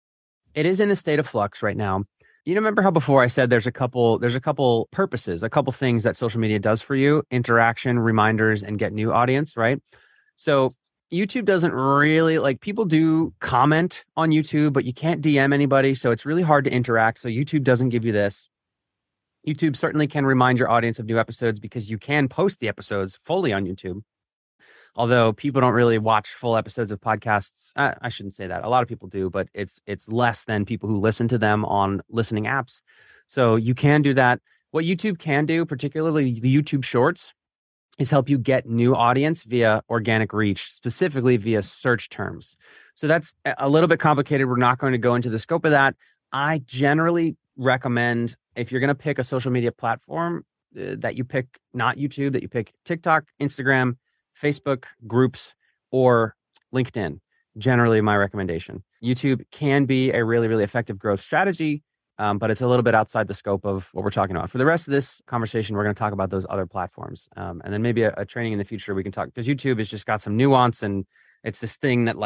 it is in a state of flux right now. You remember how before I said there's a couple purposes, a couple things that social media does for you: interaction, reminders, and get new audience, right? So YouTube doesn't really, like, people do comment on YouTube, but you can't DM anybody. So it's really hard to interact. So YouTube doesn't give you this. YouTube certainly can remind your audience of new episodes because you can post the episodes fully on YouTube. Although people don't really watch full episodes of podcasts. I shouldn't say that. A lot of people do, but it's less than people who listen to them on listening apps. So you can do that. What YouTube can do, particularly the YouTube Shorts, is help you get new audience via organic reach, specifically via search terms. So that's a little bit complicated. We're not going to go into the scope of that. I generally recommend, if you're going to pick a social media platform, that you pick not YouTube, that you pick TikTok, Instagram, Facebook, groups, or LinkedIn. Generally my recommendation. YouTube can be a really, really effective growth strategy, but it's a little bit outside the scope of what we're talking about. For the rest of this conversation, we're going to talk about those other platforms. And then maybe a training in the future we can talk, because YouTube has just got some nuance, and it's this thing that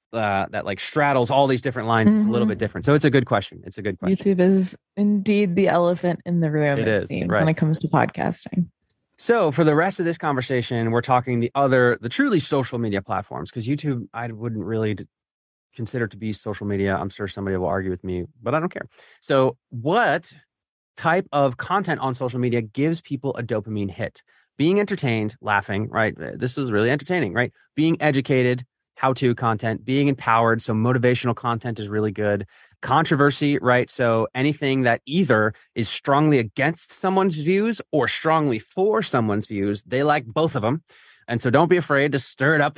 straddles all these different lines. It's a little bit different. So it's a good question. YouTube is indeed the elephant in the room, it seems, right, when it comes to podcasting. So for the rest of this conversation, we're talking the truly social media platforms, because YouTube, I wouldn't really consider to be social media. I'm sure somebody will argue with me, but I don't care. So what type of content on social media gives people a dopamine hit? Being entertained, laughing, right? This was really entertaining, right? Being educated, how-to content, being empowered. So motivational content is really good. Controversy, right? So anything that either is strongly against someone's views or strongly for someone's views, they like both of them. And so don't be afraid to stir it up.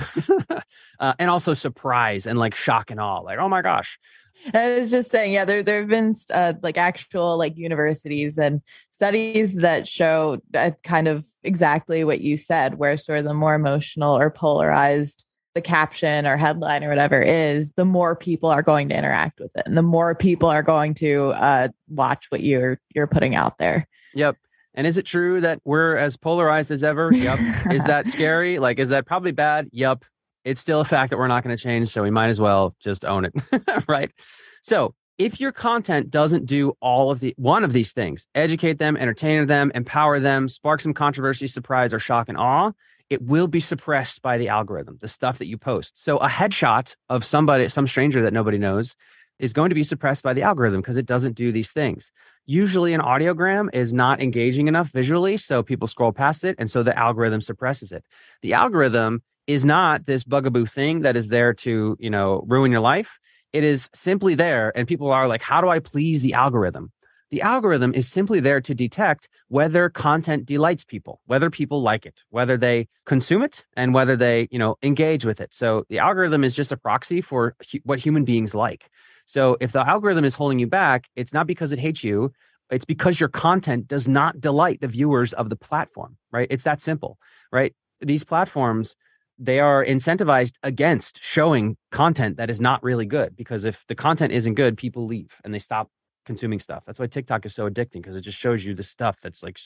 And also surprise and like shock and awe, like, oh my gosh. I was just saying, there have been actual universities and studies that show kind of exactly what you said, where sort of the more emotional or polarized the caption or headline or whatever is, the more people are going to interact with it, and the more people are going to watch what you're putting out there. Yep. And is it true that we're as polarized as ever? Yep. Is that scary? Like, is that probably bad? Yep. It's still a fact that we're not going to change, so we might as well just own it, right? So if your content doesn't do one of these things, educate them, entertain them, empower them, spark some controversy, surprise, or shock and awe, it will be suppressed by the algorithm, the stuff that you post. So a headshot of somebody, some stranger that nobody knows, is going to be suppressed by the algorithm because it doesn't do these things. Usually an audiogram is not engaging enough visually, so people scroll past it, and so the algorithm suppresses it. The algorithm is not this bugaboo thing that is there to, ruin your life. It is simply there, and people are like, how do I please the algorithm? The algorithm is simply there to detect whether content delights people, whether people like it, whether they consume it, and whether they, engage with it. So the algorithm is just a proxy for what human beings like. So if the algorithm is holding you back, it's not because it hates you. It's because your content does not delight the viewers of the platform, right? It's that simple, right? These platforms, they are incentivized against showing content that is not really good, because if the content isn't good, people leave and they stop consuming stuff. That's why TikTok is so addicting, because it just shows you the stuff that's like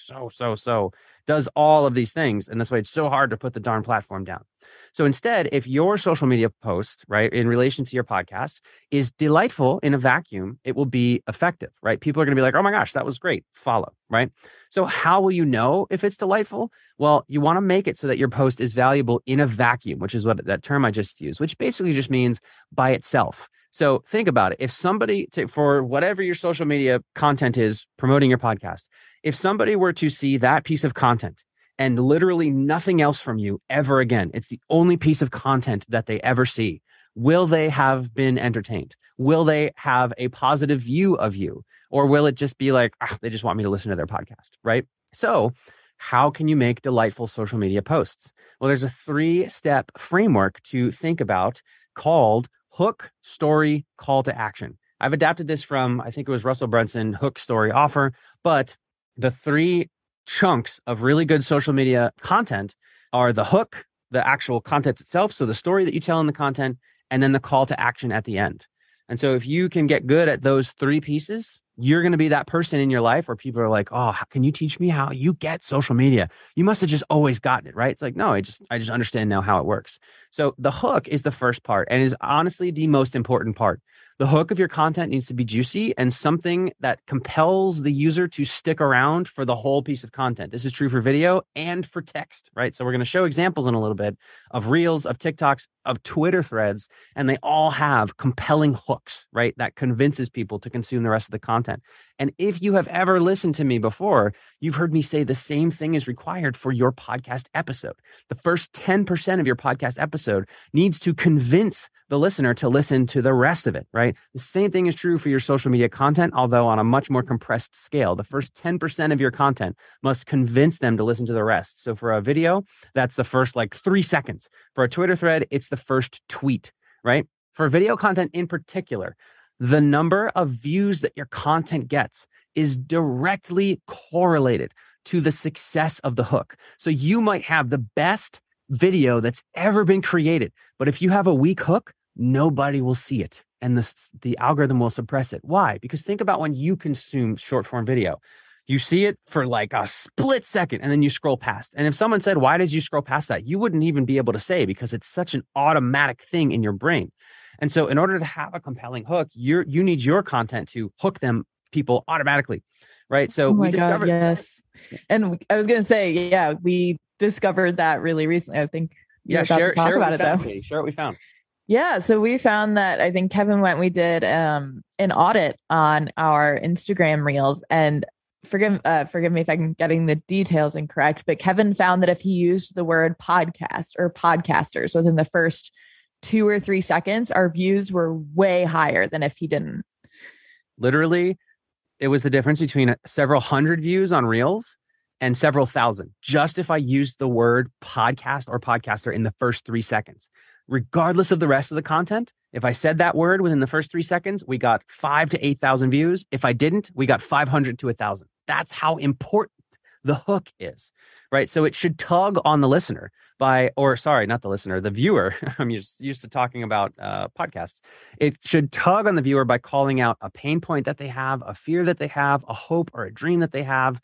so does all of these things. And that's why it's so hard to put the darn platform down. So instead, if your social media post, right, in relation to your podcast is delightful in a vacuum, it will be effective, right? People are going to be like, oh my gosh, that was great. Follow, right? So how will you know if it's delightful? Well, you want to make it so that your post is valuable in a vacuum, which is what that term I just used, which basically just means by itself. So think about it. If somebody, for whatever your social media content is promoting your podcast, if somebody were to see that piece of content and literally nothing else from you ever again, it's the only piece of content that they ever see, will they have been entertained? Will they have a positive view of you? Or will it just be like, they just want me to listen to their podcast, right? So how can you make delightful social media posts? Well, there's a 3-step framework to think about called hook, story, call to action. I've adapted this from, I think it was Russell Brunson, hook, story, offer. But the 3 chunks of really good social media content are the hook, the actual content itself, so the story that you tell in the content, and then the call to action at the end. And so if you can get good at those 3 pieces, you're going to be that person in your life where people are like, oh, can you teach me how you get social media? You must have just always gotten it, right? It's like, no, I just understand now how it works. So the hook is the first part and is honestly the most important part. The hook of your content needs to be juicy and something that compels the user to stick around for the whole piece of content. This is true for video and for text, right? So we're going to show examples in a little bit of Reels, of TikToks, of Twitter threads, and they all have compelling hooks, right? That convinces people to consume the rest of the content. And if you have ever listened to me before, you've heard me say the same thing is required for your podcast episode. The first 10% of your podcast episode needs to convince the listener to listen to the rest of it, right? The same thing is true for your social media content, although on a much more compressed scale. The first 10% of your content must convince them to listen to the rest. So for a video, that's the first 3 seconds. For a Twitter thread, it's the first tweet, right? For video content in particular, the number of views that your content gets is directly correlated to the success of the hook. So you might have the best video that's ever been created, but if you have a weak hook, nobody will see it and the algorithm will suppress it. Why? Because think about when you consume short form video. You see it for a split second and then you scroll past. And if someone said, why did you scroll past that? You wouldn't even be able to say, because it's such an automatic thing in your brain. And so in order to have a compelling hook, you need your content to hook people automatically, right? So we discovered. Yes. And I was going to say, yeah, we discovered that really recently. I think you're about to talk about it though. Share what we found. Yeah. So we found that, I think Kevin we did an audit on our Instagram reels, and forgive me if I'm getting the details incorrect, but Kevin found that if he used the word podcast or podcasters within the first 2 or 3 seconds, our views were way higher than if he didn't. Literally, it was the difference between several hundred views on Reels and several thousand, just if I used the word podcast or podcaster in the first 3 seconds. Regardless of the rest of the content, if I said that word within the first 3 seconds, we got 5,000 to 8,000 views. If I didn't, we got 500 to 1,000. That's how important the hook is, right? So it should tug on the listener not the listener, the viewer. I'm used to talking about podcasts. It should tug on the viewer by calling out a pain point that they have, a fear that they have, a hope or a dream that they have,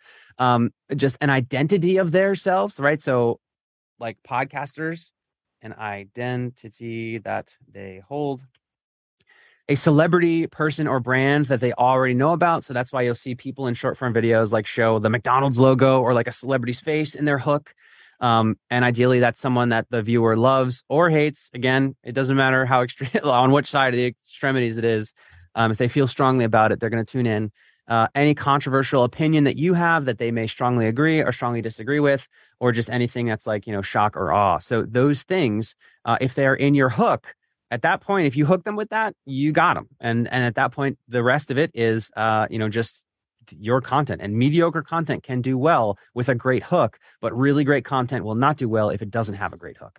just an identity of themselves, right? So like podcasters, an identity that they hold. a celebrity person or brand that they already know about. So that's why you'll see people in short form videos like show the McDonald's logo or like a celebrity's face in their hook. And ideally, that's someone that the viewer loves or hates. Again, it doesn't matter how extreme on which side of the extremities it is. If they feel strongly about it, they're going to tune in. Any controversial opinion that you have that they may strongly agree or strongly disagree with, or just anything that's like, shock or awe. So those things, if they're in your hook, at that point, if you hook them with that, you got them. And at that point, the rest of it is, just your content. And mediocre content can do well with a great hook, but really great content will not do well if it doesn't have a great hook.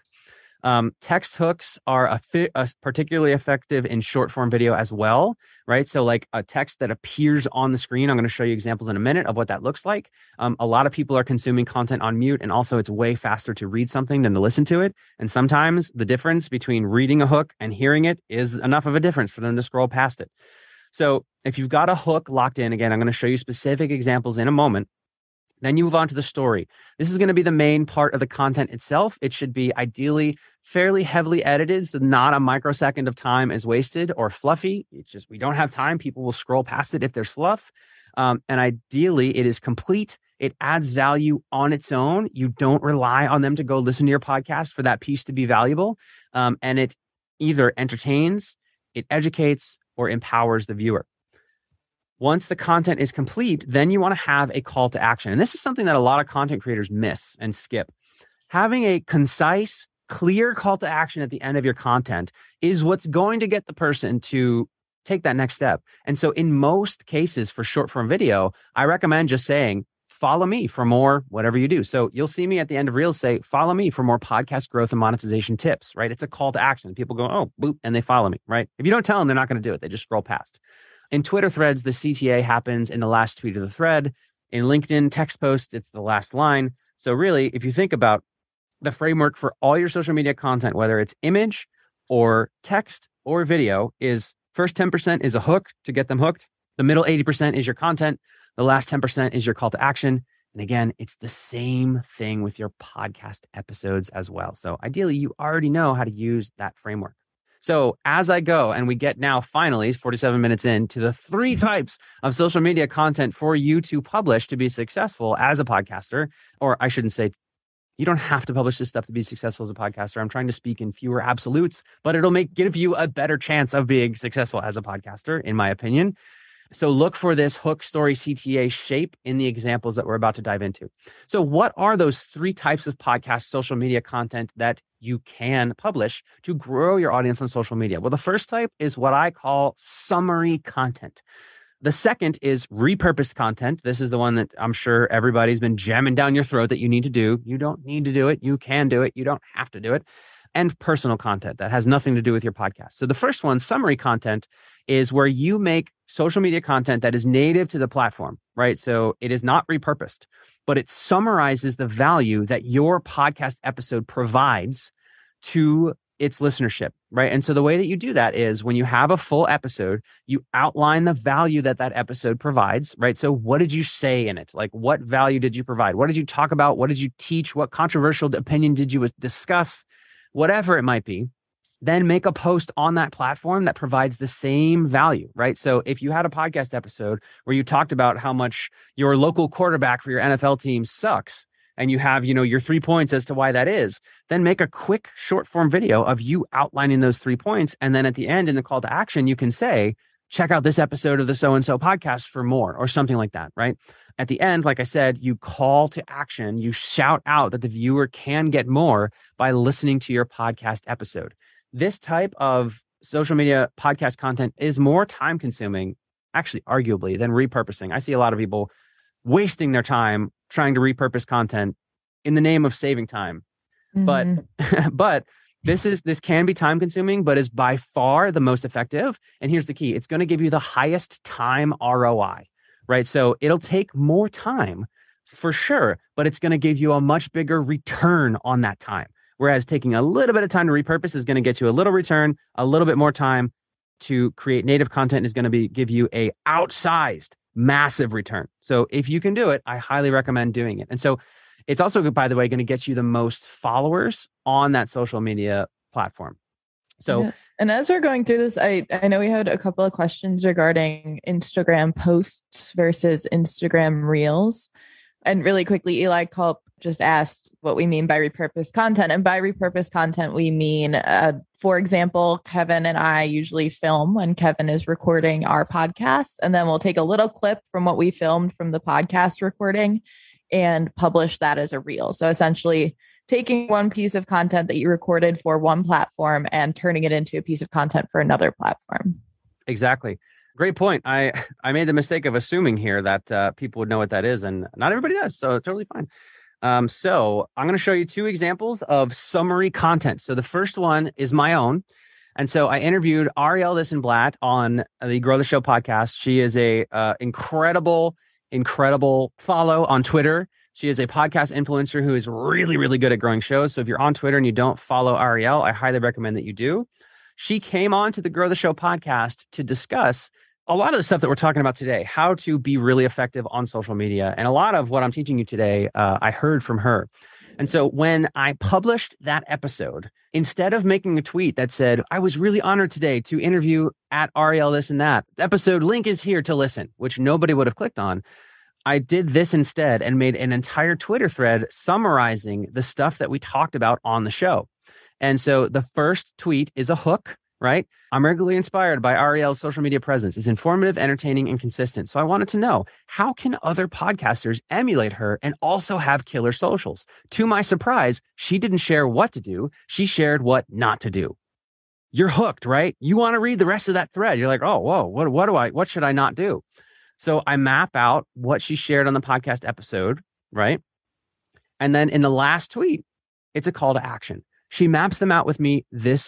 Text hooks are particularly effective in short form video as well, right? So like a text that appears on the screen, I'm going to show you examples in a minute of what that looks like. A lot of people are consuming content on mute, and also it's way faster to read something than to listen to it. And sometimes the difference between reading a hook and hearing it is enough of a difference for them to scroll past it. So if you've got a hook locked in, again, I'm going to show you specific examples in a moment. Then you move on to the story. This is going to be the main part of the content itself. It should be ideally fairly heavily edited, so not a microsecond of time is wasted or fluffy. It's just we don't have time. People will scroll past it if there's fluff. And ideally, it is complete. It adds value on its own. You don't rely on them to go listen to your podcast for that piece to be valuable. And it either entertains, it educates, or empowers the viewer. Once the content is complete, then you want to have a call to action. And this is something that a lot of content creators miss and skip. Having a concise, clear call to action at the end of your content is what's going to get the person to take that next step. And so in most cases for short form video, I recommend just saying, follow me for more, whatever you do. So you'll see me at the end of Reels say, follow me for more podcast growth and monetization tips, right? It's a call to action. People go, oh, boop, and they follow me, right? If you don't tell them, they're not going to do it. They just scroll past. In Twitter threads, the CTA happens in the last tweet of the thread. In LinkedIn text posts, it's the last line. So really, if you think about the framework for all your social media content, whether it's image or text or video, is first 10% is a hook to get them hooked. The middle 80% is your content. The last 10% is your call to action. And again, it's the same thing with your podcast episodes as well. So ideally, you already know how to use that framework. So as I go, and we get now finally 47 minutes in to the 3 types of social media content for you to publish to be successful as a podcaster, or I shouldn't say, you don't have to publish this stuff to be successful as a podcaster. I'm trying to speak in fewer absolutes, but it'll give you a better chance of being successful as a podcaster, in my opinion. So look for this hook, story, CTA shape in the examples that we're about to dive into. So what are those 3 types of podcast social media content that you can publish to grow your audience on social media? Well, the first type is what I call summary content. The second is repurposed content. This is the one that I'm sure everybody's been jamming down your throat that you need to do. You don't need to do it. You can do it. You don't have to do it. And personal content that has nothing to do with your podcast. So the first one, summary content, is where you make social media content that is native to the platform, right? So it is not repurposed, but it summarizes the value that your podcast episode provides to its listenership, right? And so the way that you do that is when you have a full episode, you outline the value that that episode provides, right? So what did you say in it? Like, what value did you provide? What did you talk about? What did you teach? What controversial opinion did you discuss? Whatever it might be, then make a post on that platform that provides the same value, right? So if you had a podcast episode where you talked about how much your local quarterback for your NFL team sucks, and you have, your 3 points as to why that is, then make a quick short form video of you outlining those 3 points. And then at the end in the call to action, you can say, check out this episode of the so-and-so podcast for more, or something like that, right? At the end, like I said, you call to action, you shout out that the viewer can get more by listening to your podcast episode. This type of social media podcast content is more time consuming, actually, arguably, than repurposing. I see a lot of people wasting their time trying to repurpose content in the name of saving time. Mm-hmm. But this can be time consuming, but is by far the most effective. And here's the key. It's going to give you the highest time ROI, right? So it'll take more time for sure, but it's going to give you a much bigger return on that time. Whereas taking a little bit of time to repurpose is going to get you a little return, a little bit more time to create native content is going to give you a outsized, massive return. So if you can do it, I highly recommend doing it. And so it's also, by the way, going to get you the most followers on that social media platform. So, yes. And as we're going through this, I know we had a couple of questions regarding Instagram posts versus Instagram reels. And really quickly, Eli Culp just asked what we mean by repurposed content. And by repurposed content, we mean, for example, Kevin and I usually film when Kevin is recording our podcast. And then we'll take a little clip from what we filmed from the podcast recording and publish that as a reel. So essentially, taking one piece of content that you recorded for one platform and turning it into a piece of content for another platform. exactly. Great point. I made the mistake of assuming here that people would know what that is, and not everybody does. So totally fine. So I'm going to show you two examples of summary content. So the first one is my own. And so I interviewed Arielle Lissenblatt on the Grow the Show podcast. She is a incredible follow on Twitter. She is a podcast influencer who is really, really good at growing shows. So if you're on Twitter and you don't follow Arielle, I highly recommend that you do. She came on to the Grow the Show podcast to discuss a lot of the stuff that we're talking about today, how to be really effective on social media. And a lot of what I'm teaching you today, I heard from her. And so when I published that episode, instead of making a tweet that said, I was really honored today to interview at Arielle this and that, the episode link is here to listen, which nobody would have clicked on. I did this instead and made an entire Twitter thread summarizing the stuff that we talked about on the show. And so the first tweet is a hook, right? I'm regularly inspired by Arielle's social media presence. It's informative, entertaining, and consistent. So I wanted to know, how can other podcasters emulate her and also have killer socials? To my surprise, she didn't share what to do. She shared what not to do. You're hooked, right? You want to read the rest of that thread. You're like, oh, whoa, what should I not do? So I map out what she shared on the podcast episode, right? And then in the last tweet, it's a call to action. She maps them out with me. The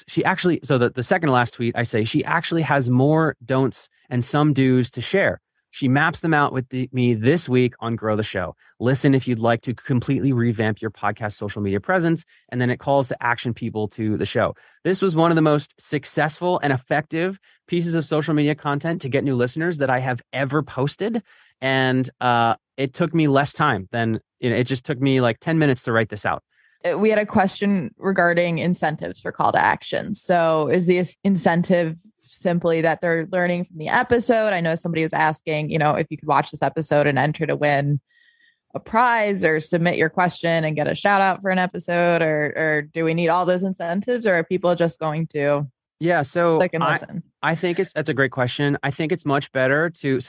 second to last tweet, I say, she actually has more don'ts and some do's to share. She maps them out with me this week on Grow the Show. Listen if you'd like to completely revamp your podcast social media presence. And then it calls to action people to the show. This was one of the most successful and effective pieces of social media content to get new listeners that I have ever posted. And it took me less time than, it just took me like 10 minutes to write this out. We had a question regarding incentives for call to action. So is the incentive simply that they're learning from the episode? I know somebody was asking, if you could watch this episode and enter to win a prize or submit your question and get a shout out for an episode, or do we need all those incentives, or are people just going to click and listen? I think that's a great question. I think it's much better to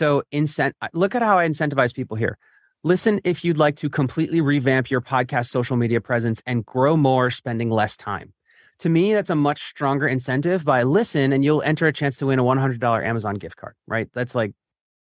look at how I incentivize people here. Listen if you'd like to completely revamp your podcast social media presence and grow more, spending less time. To me, that's a much stronger incentive. By listen and you'll enter a chance to win a $100 Amazon gift card, right? That's like,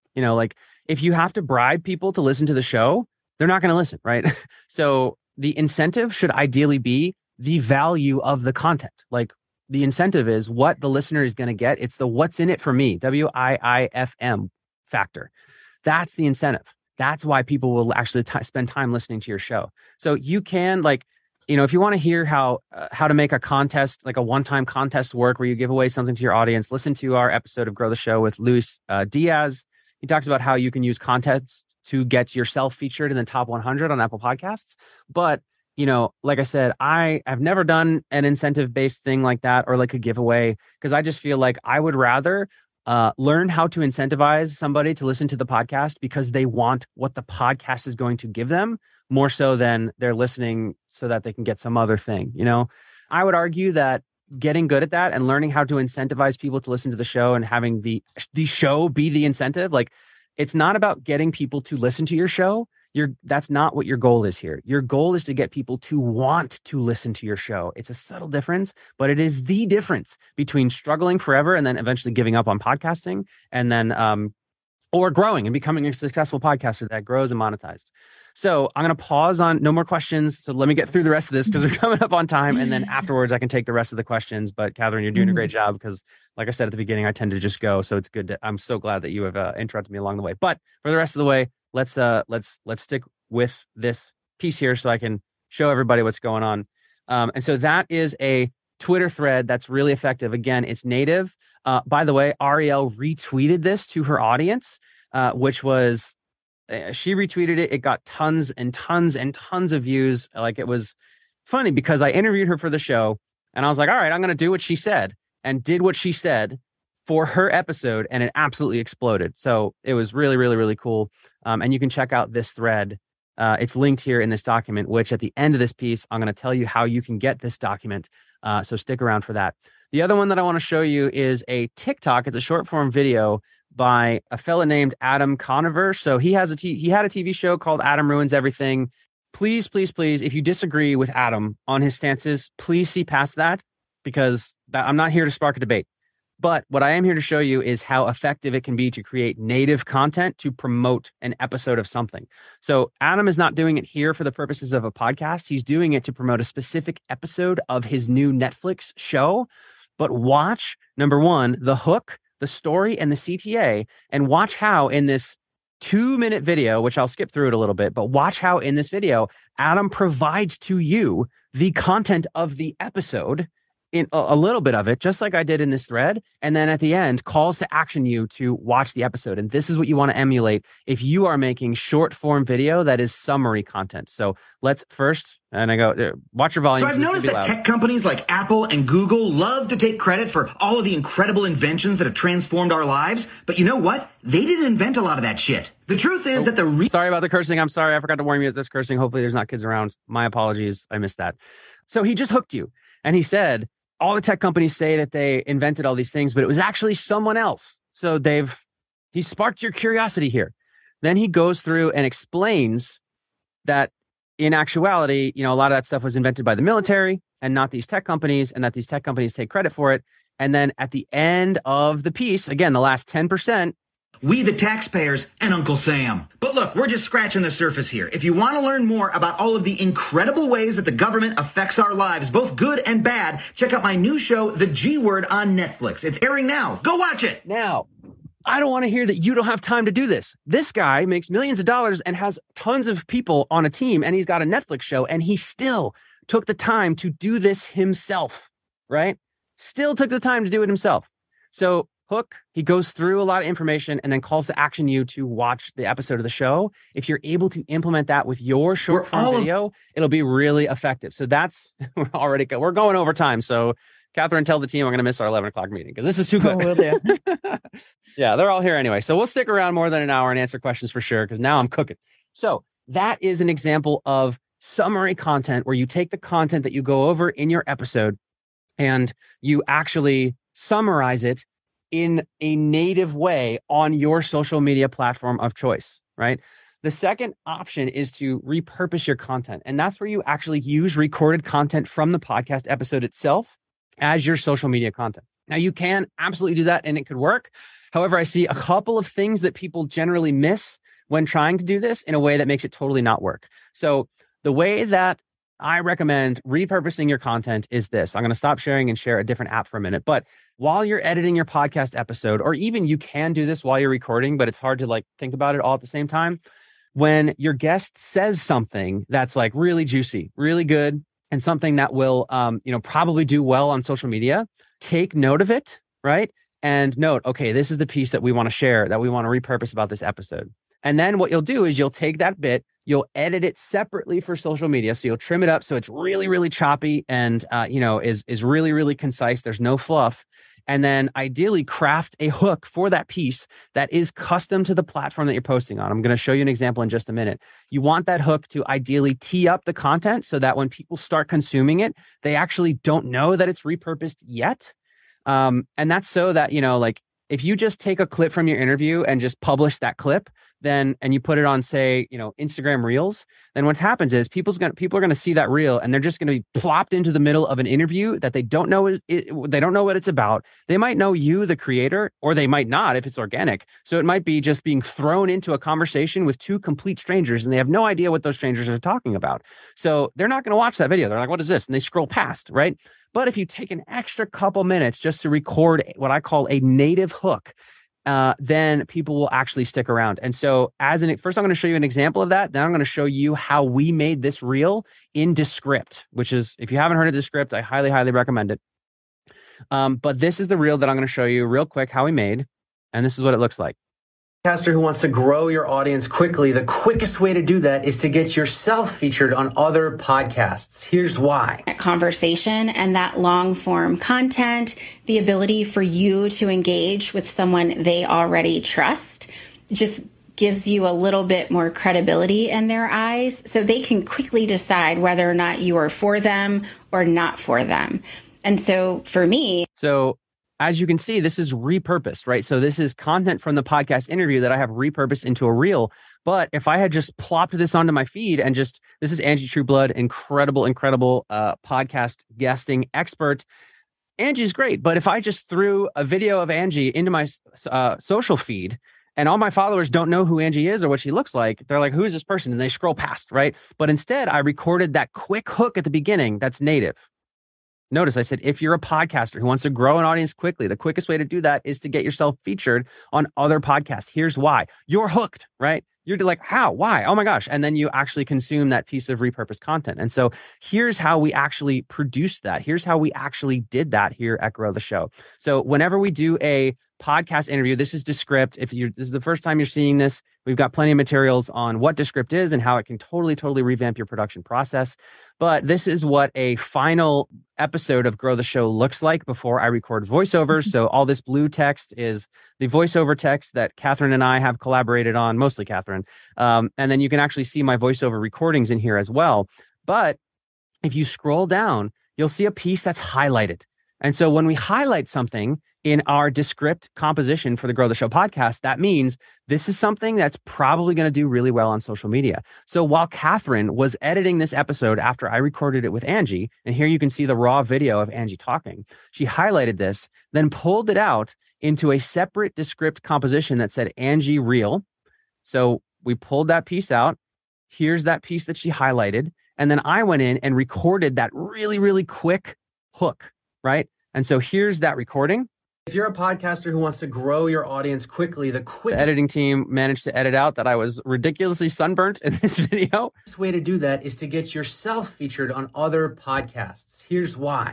if you have to bribe people to listen to the show, they're not going to listen, right? So the incentive should ideally be the value of the content. Like the incentive is what the listener is going to get. It's the what's in it for me, WIIFM factor. That's the incentive. That's why people will actually spend time listening to your show. So you can if you want to hear how to make a contest, like a one-time contest work where you give away something to your audience, listen to our episode of Grow the Show with Luis Diaz. He talks about how you can use contests to get yourself featured in the top 100 on Apple Podcasts. But, like I said, I have never done an incentive-based thing like that or like a giveaway, because I just feel like I would rather learn how to incentivize somebody to listen to the podcast because they want what the podcast is going to give them more so than they're listening so that they can get some other thing. I would argue that getting good at that and learning how to incentivize people to listen to the show and having the show be the incentive, like it's not about getting people to listen to your show. That's not what your goal is here. Your goal is to get people to want to listen to your show. It's a subtle difference, but it is the difference between struggling forever and then eventually giving up on podcasting and then, or growing and becoming a successful podcaster that grows and monetized. So I'm going to pause on no more questions. So let me get through the rest of this because we're coming up on time. And then afterwards, I can take the rest of the questions. But Catherine, you're doing a great job because like I said at the beginning, I tend to just go. So it's good. I'm so glad that you have interrupted me along the way. But for the rest of the way, let's stick with this piece here so I can show everybody what's going on. And so that is a Twitter thread that's really effective. Again, it's native. By the way, Arielle retweeted this to her audience, which was, she retweeted it. It got tons and tons and tons of views. Like it was funny because I interviewed her for the show and I was like, all right, I'm going to do what she said. and did what she said for her episode, and it absolutely exploded. So it was really, really, really cool. And you can check out this thread. It's linked here in this document, which at the end of this piece, I'm going to tell you how you can get this document. So stick around for that. The other one that I want to show you is a TikTok. It's a short form video by a fella named Adam Conover. So he had a TV show called Adam Ruins Everything. Please, please, please, if you disagree with Adam on his stances, please see past that, because I'm not here to spark a debate. But what I am here to show you is how effective it can be to create native content to promote an episode of something. So Adam is not doing it here for the purposes of a podcast. He's doing it to promote a specific episode of his new Netflix show. But watch, number one, the hook, the story, and the CTA, and watch how in this 2-minute video, which I'll skip through it a little bit, but watch how in this video, Adam provides to you the content of the episode, in a little bit of it, just like I did in this thread. And then at the end, calls to action you to watch the episode. And this is what you want to emulate if you are making short form video that is summary content. So let's first, and I go, watch your volume. So I've noticed that tech companies like Apple and Google love to take credit for all of the incredible inventions that have transformed our lives. But you know what? They didn't invent a lot of that shit. The truth is that Sorry about the cursing. I'm sorry. I forgot to warn you that this cursing. Hopefully there's not kids around. My apologies. I missed that. So he just hooked you. And he said, all the tech companies say that they invented all these things, but it was actually someone else. So he sparked your curiosity here. Then he goes through and explains that in actuality, a lot of that stuff was invented by the military and not these tech companies, and that these tech companies take credit for it. And then at the end of the piece, again, the last 10%, we, the taxpayers, and Uncle Sam. But look, we're just scratching the surface here. If you want to learn more about all of the incredible ways that the government affects our lives, both good and bad, check out my new show, The G Word, on Netflix. It's airing now. Go watch it. Now, I don't want to hear that you don't have time to do this. This guy makes millions of dollars and has tons of people on a team, and he's got a Netflix show, and he still took the time to do this himself, right? Still took the time to do it himself. So hook, he goes through a lot of information and then calls to action you to watch the episode of the show. If you're able to implement that with your short form video, it'll be really effective. So that's, we're going over time. So Catherine, tell the team I'm going to miss our 11 o'clock meeting because this is too good. Will do. Yeah, they're all here anyway. So we'll stick around more than an hour and answer questions for sure, because now I'm cooking. So that is an example of summary content where you take the content that you go over in your episode and you actually summarize it in a native way on your social media platform of choice, right? The second option is to repurpose your content. And that's where you actually use recorded content from the podcast episode itself as your social media content. Now, you can absolutely do that and it could work. However, I see a couple of things that people generally miss when trying to do this in a way that makes it totally not work. So the way that I recommend repurposing your content is this. I'm going to stop sharing and share a different app for a minute. But while you're editing your podcast episode, or even you can do this while you're recording, but it's hard to think about it all at the same time. When your guest says something that's really juicy, really good, and something that will, probably do well on social media, take note of it, right? And note, okay, this is the piece that we want to share, that we want to repurpose about this episode. And then what you'll do is you'll take that bit, you'll edit it separately for social media. So you'll trim it up so it's really, really choppy and, is really, really concise. There's no fluff. And then ideally craft a hook for that piece that is custom to the platform that you're posting on. I'm going to show you an example in just a minute. You want that hook to ideally tee up the content so that when people start consuming it, they actually don't know that it's repurposed yet. And that's so that, if you just take a clip from your interview and just publish that clip, and you put it on, say, Instagram Reels, then what happens is people are going to see that reel and they're just going to be plopped into the middle of an interview that they don't know they don't know what it's about. They might know you, the creator, or they might not if it's organic. So it might be just being thrown into a conversation with two complete strangers and they have no idea what those strangers are talking about. So they're not going to watch that video. They're like, what is this? And they scroll past, right? But if you take an extra couple minutes just to record what I call a native hook, then people will actually stick around. And so first I'm going to show you an example of that. Then I'm going to show you how we made this reel in Descript, which is, if you haven't heard of Descript, I highly, highly recommend it. But this is the reel that I'm going to show you real quick how we made. And this is what it looks like. Podcaster who wants to grow your audience quickly, the quickest way to do that is to get yourself featured on other podcasts. Here's why. That conversation and that long form content, the ability for you to engage with someone they already trust, just gives you a little bit more credibility in their eyes, so they can quickly decide whether or not you are for them or not for them. And so for me, as you can see, this is repurposed, right? So this is content from the podcast interview that I have repurposed into a reel. But if I had just plopped this onto my feed and this is Angie Trueblood, incredible podcast guesting expert. Angie's great. But if I just threw a video of Angie into my social feed and all my followers don't know who Angie is or what she looks like, they're like, who is this person? And they scroll past, right? But instead, I recorded that quick hook at the beginning that's native. Notice I said, if you're a podcaster who wants to grow an audience quickly, the quickest way to do that is to get yourself featured on other podcasts. Here's why. You're hooked, right? You're like, how? Why? Oh my gosh. And then you actually consume that piece of repurposed content. And so here's how we actually produced that. Here's how we actually did that here at Grow the Show. So whenever we do a podcast interview, this is Descript. This is the first time you're seeing this, we've got plenty of materials on what Descript is and how it can totally revamp your production process. But this is what a final episode of Grow the Show looks like before I record voiceovers. So all this blue text is the voiceover text that Catherine and I have collaborated on, mostly Catherine. And then you can actually see my voiceover recordings in here as well. But if you scroll down, you'll see a piece that's highlighted. And so when we highlight something in our Descript composition for the Grow the Show podcast, that means this is something that's probably going to do really well on social media. So while Catherine was editing this episode after I recorded it with Angie, and here you can see the raw video of Angie talking, she highlighted this, then pulled it out into a separate Descript composition that said Angie Reel. So we pulled that piece out. Here's that piece that she highlighted. And then I went in and recorded that really quick hook, right? And so here's that recording. If you're a podcaster who wants to grow your audience quickly, the editing team managed to edit out that I was ridiculously sunburnt in this video. The best way to do that is to get yourself featured on other podcasts. Here's why.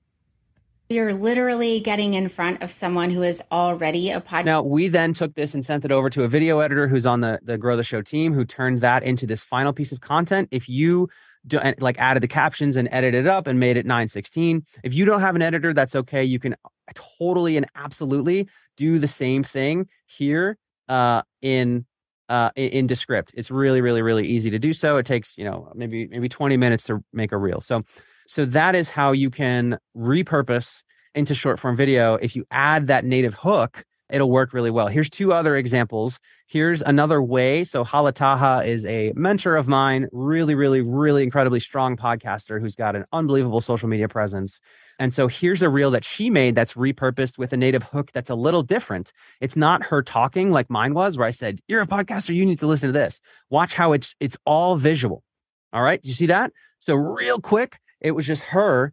you're literally getting in front of someone who is already a podcast. Now, we then took this and sent it over to a video editor who's on the Grow the Show team, who turned that into this final piece of content. If you added the captions and edited it up and made it 9:16. If you don't have an editor, that's okay. You can totally and absolutely do the same thing here in Descript. It's really easy to do so. It takes, maybe 20 minutes to make a reel. So that is how you can repurpose into short form video. If you add that native hook, it'll work really well. Here's two other examples. Here's another way. So Hala Taha is a mentor of mine, really incredibly strong podcaster who's got an unbelievable social media presence. And so here's a reel that she made that's repurposed with a native hook that's a little different. It's not her talking like mine was, where I said, "You're a podcaster, you need to listen to this." Watch how it's all visual. All right. Do you see that? So real quick, it was just her,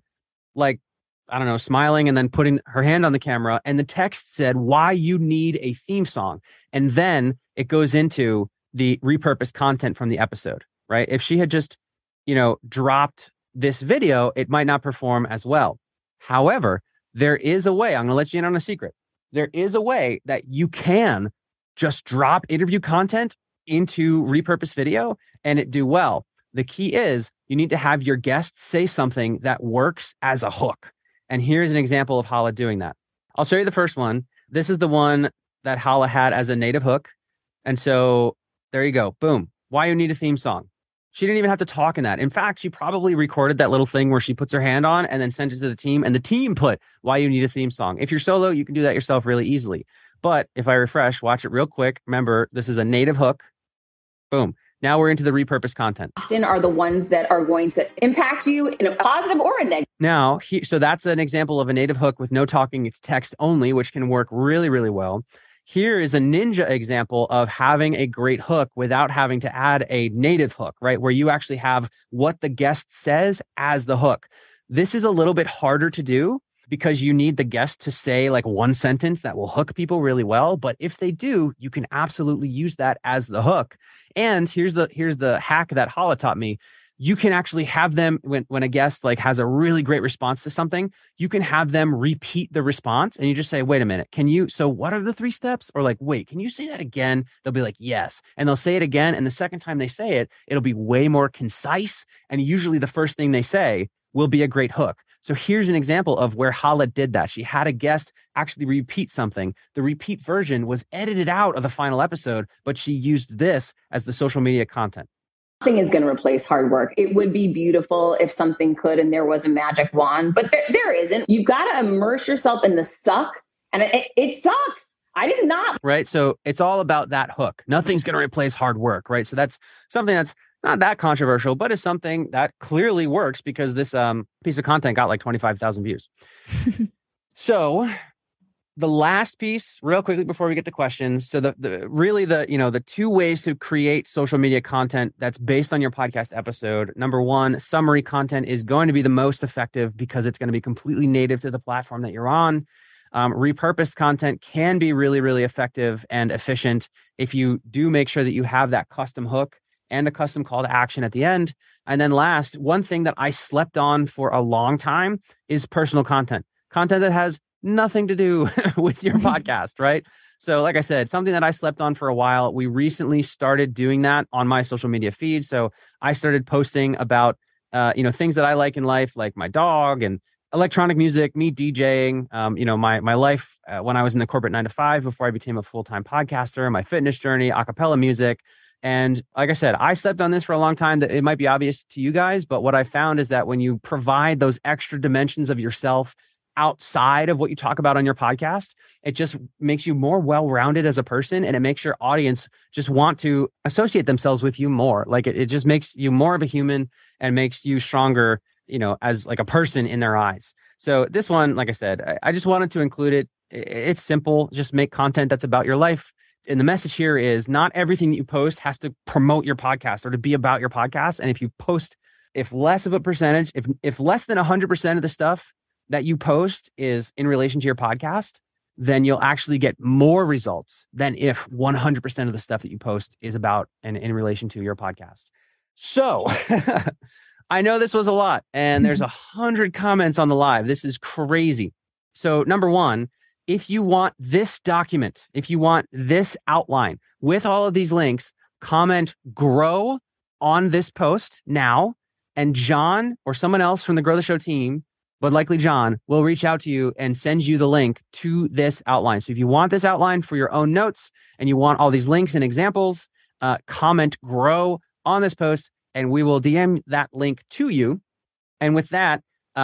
smiling and then putting her hand on the camera. And the text said why you need a theme song. And then it goes into the repurposed content from the episode, right? If she had just, dropped this video, it might not perform as well. However, there is a way, I'm going to let you in on a secret. There is a way that you can just drop interview content into repurposed video and it do well. The key is you need to have your guests say something that works as a hook. And here's an example of Hala doing that. I'll show you the first one. This is the one that Hala had as a native hook. And so there you go. Boom. Why you need a theme song. She didn't even have to talk in that. In fact, she probably recorded that little thing where she puts her hand on and then sends it to the team. And the team put why you need a theme song. If you're solo, you can do that yourself really easily. But if I refresh, watch it real quick. Remember, this is a native hook. Boom. Now we're into the repurposed content. Often are the ones that are going to impact you in a positive or a negative. Now, so that's an example of a native hook with no talking. It's text only, which can work really well. Here is a ninja example of having a great hook without having to add a native hook, right? Where you actually have what the guest says as the hook. This is a little bit harder to do because you need the guest to say like one sentence that will hook people really well. But if they do, you can absolutely use that as the hook. And here's the hack that Hala taught me. you can actually have them, when a guest like has a really great response to something, you can have them repeat the response and you just say, wait a minute, so what are the 3 steps? Or like, wait, can you say that again? They'll be like, yes. And they'll say it again. And the second time they say it, it'll be way more concise. And usually the first thing they say will be a great hook. So here's an example of where Hala did that. She had a guest actually repeat something. The repeat version was edited out of the final episode, but she used this as the social media content. Nothing is going to replace hard work. It would be beautiful if something could and there was a magic wand, but there isn't. You've got to immerse yourself in the suck, and it sucks. I did not. Right. So it's all about that hook. Nothing's going to replace hard work. Right. So that's something that's not that controversial, but is something that clearly works because this piece of content got like 25,000 views. So the last piece, real quickly before we get to questions. So the 2 ways to create social media content that's based on your podcast episode. Number 1, summary content is going to be the most effective because it's going to be completely native to the platform that you're on. Repurposed content can be really, really effective and efficient if you do make sure that you have that custom hook and a custom call to action at the end. And then last, one thing that I slept on for a long time is personal content that has nothing to do with your podcast, right? So like I said, something that I slept on for a while. We recently started doing that on my social media feed. So I started posting about, things that I like in life, like my dog and electronic music, me DJing, my life when I was in the corporate 9-to-5 before I became a full-time podcaster, my fitness journey, a cappella music. And like I said, I slept on this for a long time. That it might be obvious to you guys, but what I found is that when you provide those extra dimensions of yourself outside of what you talk about on your podcast, it just makes you more well-rounded as a person, and it makes your audience just want to associate themselves with you more. Like it just makes you more of a human and makes you stronger, as like a person in their eyes. So this one, like I said, I just wanted to include it. It's simple. Just make content that's about your life. And the message here is not everything that you post has to promote your podcast or to be about your podcast. And if you post, if less of a percentage, if less than 100% of the stuff that you post is in relation to your podcast, then you'll actually get more results than if 100% of the stuff that you post is about and in relation to your podcast. So I know this was a lot, and there's 100 comments on the live. This is crazy. So number 1, if you want this document, if you want this outline with all of these links, comment grow on this post now, and John or someone else from the Grow the Show team, but likely John, will reach out to you and send you the link to this outline. So if you want this outline for your own notes and you want all these links and examples, comment grow on this post and we will DM that link to you. And with that,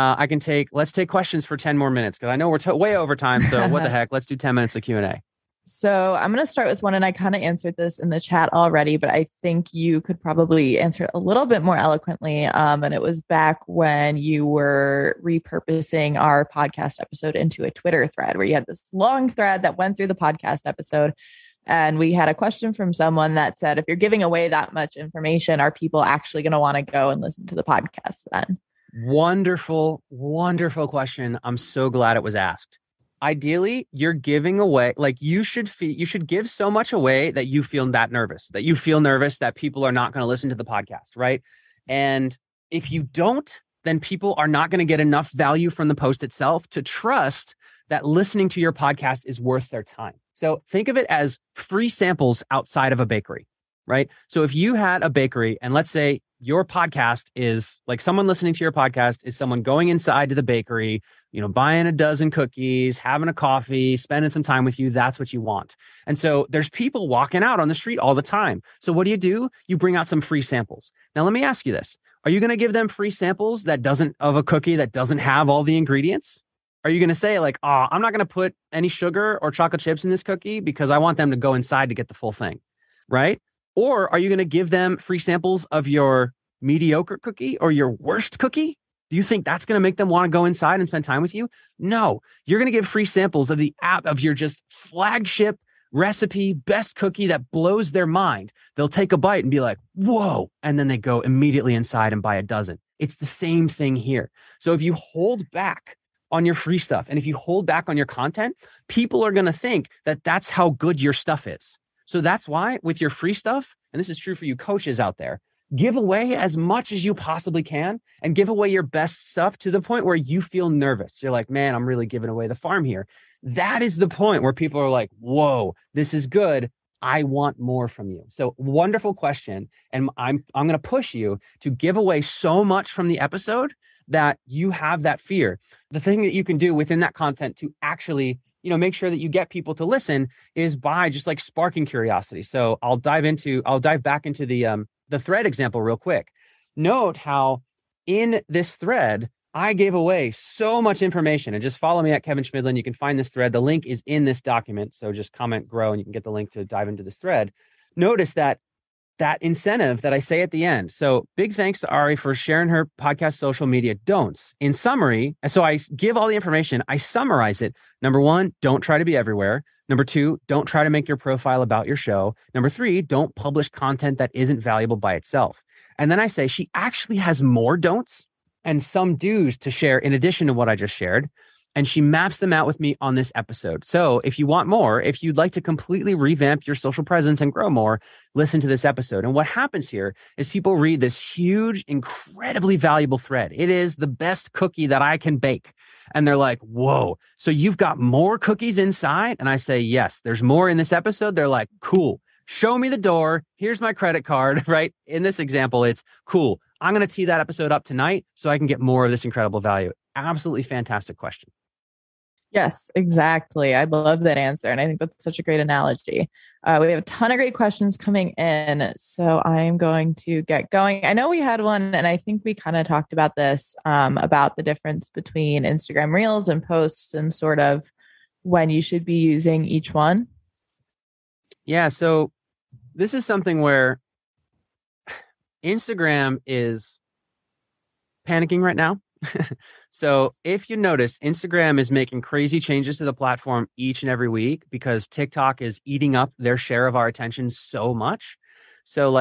let's take questions for 10 more minutes because I know we're way over time. So what the heck, let's do 10 minutes of Q&A. So I'm going to start with one, and I kind of answered this in the chat already, but I think you could probably answer it a little bit more eloquently. And it was back when you were repurposing our podcast episode into a Twitter thread where you had this long thread that went through the podcast episode. And we had a question from someone that said, if you're giving away that much information, are people actually going to want to go and listen to the podcast then? Wonderful, wonderful question. I'm so glad it was asked. Ideally, you're giving away, like you should give so much away that you feel nervous that people are not going to listen to the podcast, right? And if you don't, then people are not going to get enough value from the post itself to trust that listening to your podcast is worth their time. So think of it as free samples outside of a bakery, right? So if you had a bakery and let's say your podcast is like someone listening to your podcast is someone going inside to the bakery, buying a dozen cookies, having a coffee, spending some time with you. That's what you want. And so there's people walking out on the street all the time. So what do? You bring out some free samples. Now, let me ask you this. Are you going to give them free samples of a cookie that doesn't have all the ingredients? Are you going to say like, I'm not going to put any sugar or chocolate chips in this cookie because I want them to go inside to get the full thing, right? Or are you going to give them free samples of your mediocre cookie or your worst cookie? Do you think that's going to make them want to go inside and spend time with you? No, you're going to give free samples of the app of your just flagship recipe, best cookie that blows their mind. They'll take a bite and be like, whoa. And then they go immediately inside and buy a dozen. It's the same thing here. So if you hold back on your free stuff and if you hold back on your content, people are going to think that that's how good your stuff is. So that's why with your free stuff, and this is true for you coaches out there, give away as much as you possibly can and give away your best stuff to the point where you feel nervous. You're like, man, I'm really giving away the farm here. That is the point where people are like, whoa, this is good. I want more from you. So wonderful question. And I'm going to push you to give away so much from the episode that you have that fear. The thing that you can do within that content to actually, make sure that you get people to listen is by just like sparking curiosity. So I'll dive back into the thread example real quick. Note how in this thread, I gave away so much information, and just follow me at Kevin Schmidlin. You can find this thread. The link is in this document. So just comment grow and you can get the link to dive into this thread. Notice that incentive that I say at the end. So big thanks to Ari for sharing her podcast social media don'ts. In summary, so I give all the information, I summarize it. Number 1, don't try to be everywhere. Number 2, don't try to make your profile about your show. Number 3, don't publish content that isn't valuable by itself. And then I say she actually has more don'ts and some do's to share in addition to what I just shared. And she maps them out with me on this episode. So if you want more, if you'd like to completely revamp your social presence and grow more, listen to this episode. And what happens here is people read this huge, incredibly valuable thread. It is the best cookie that I can bake. And they're like, whoa, so you've got more cookies inside? And I say, yes, there's more in this episode. They're like, cool. Show me the door. Here's my credit card, right? In this example, it's cool. I'm going to tee that episode up tonight so I can get more of this incredible value. Absolutely fantastic question. Yes, exactly. I love that answer. And I think that's such a great analogy. We have a ton of great questions coming in. So I'm going to get going. I know we had one, and I think we kind of talked about this, about the difference between Instagram Reels and posts and sort of when you should be using each one. Yeah. So this is something where Instagram is panicking right now. So if you notice, Instagram is making crazy changes to the platform each and every week because TikTok is eating up their share of our attention so much. So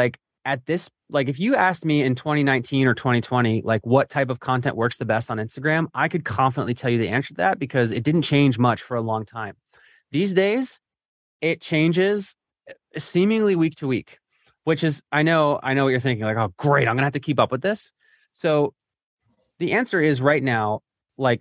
if you asked me in 2019 or 2020, like what type of content works the best on Instagram, I could confidently tell you the answer to that because it didn't change much for a long time. These days, it changes seemingly week to week, which is, I know what you're thinking, like, oh, great, I'm going to have to keep up with this. So the answer is right now, like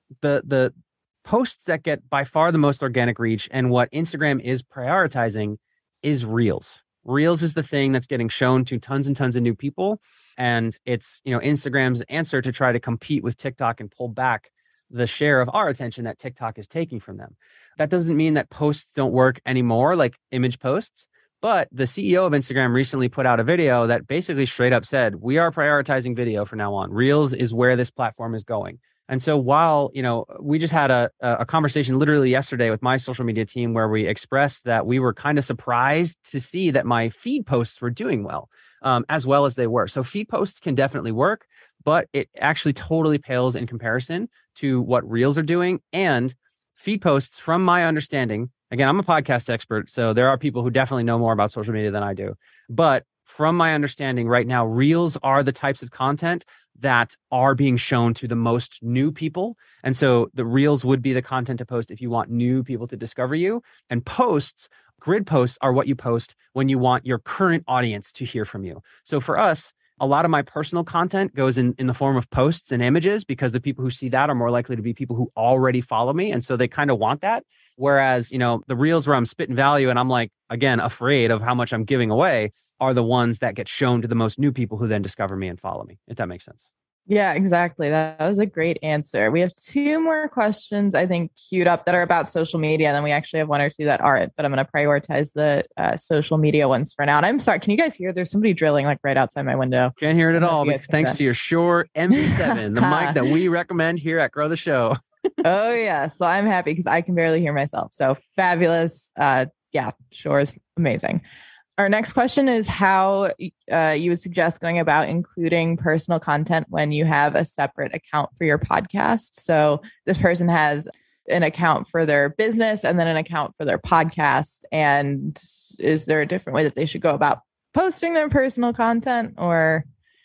the posts that get by far the most organic reach and what Instagram is prioritizing is Reels. Reels is the thing that's getting shown to tons and tons of new people. And it's, Instagram's answer to try to compete with TikTok and pull back the share of our attention that TikTok is taking from them. That doesn't mean that posts don't work anymore, like image posts. But the CEO of Instagram recently put out a video that basically straight up said, we are prioritizing video from now on. Reels is where this platform is going. And so while, we just had a conversation literally yesterday with my social media team where we expressed that we were kind of surprised to see that my feed posts were doing well as they were. So feed posts can definitely work, but it actually totally pales in comparison to what Reels are doing. And feed posts, from my understanding, again, I'm a podcast expert, so there are people who definitely know more about social media than I do. But from my understanding right now, Reels are the types of content that are being shown to the most new people. And so the Reels would be the content to post if you want new people to discover you. And posts, grid posts, are what you post when you want your current audience to hear from you. So for us, a lot of my personal content goes in the form of posts and images because the people who see that are more likely to be people who already follow me. And so they kind of want that. Whereas, the Reels where I'm spitting value and I'm like, again, afraid of how much I'm giving away are the ones that get shown to the most new people who then discover me and follow me, if that makes sense. Yeah, exactly. That was a great answer. We have 2 more questions, I think, queued up that are about social media. And then we actually have 1 or 2 that aren't, but I'm going to prioritize the social media ones for now. And I'm sorry, can you guys hear? There's somebody drilling like right outside my window. Can't hear it at all. Thanks to your Shure MV7, the mic that we recommend here at Grow the Show. Oh, yeah. So I'm happy because I can barely hear myself. So fabulous. Yeah, Shure is amazing. Our next question is how you would suggest going about including personal content when you have a separate account for your podcast. So this person has an account for their business and then an account for their podcast. And is there a different way that they should go about posting their personal content or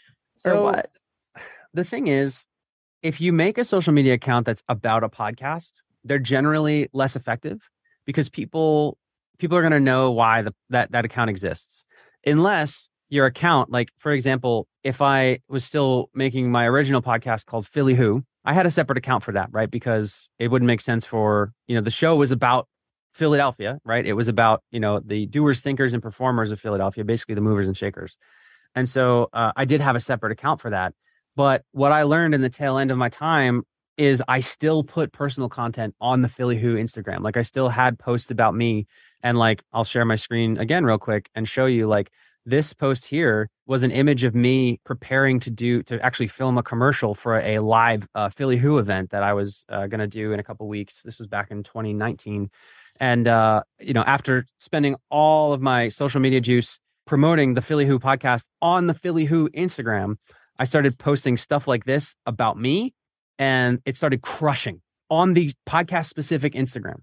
what? The thing is, if you make a social media account that's about a podcast, they're generally less effective because people are going to know why that account exists, unless your account, like for example, if I was still making my original podcast called Philly Who, I had a separate account for that, right? Because it wouldn't make sense for, the show was about Philadelphia, right? It was about, the doers, thinkers, and performers of Philadelphia, basically the movers and shakers. And so I did have a separate account for that. But what I learned in the tail end of my time is I still put personal content on the Philly Who Instagram. Like I still had posts about me, and like, I'll share my screen again real quick and show you, like, this post here was an image of me preparing to actually film a commercial for a live Philly Who event that I was going to do in a couple weeks. This was back in 2019. And, after spending all of my social media juice promoting the Philly Who podcast on the Philly Who Instagram, I started posting stuff like this about me, and it started crushing on the podcast specific Instagram.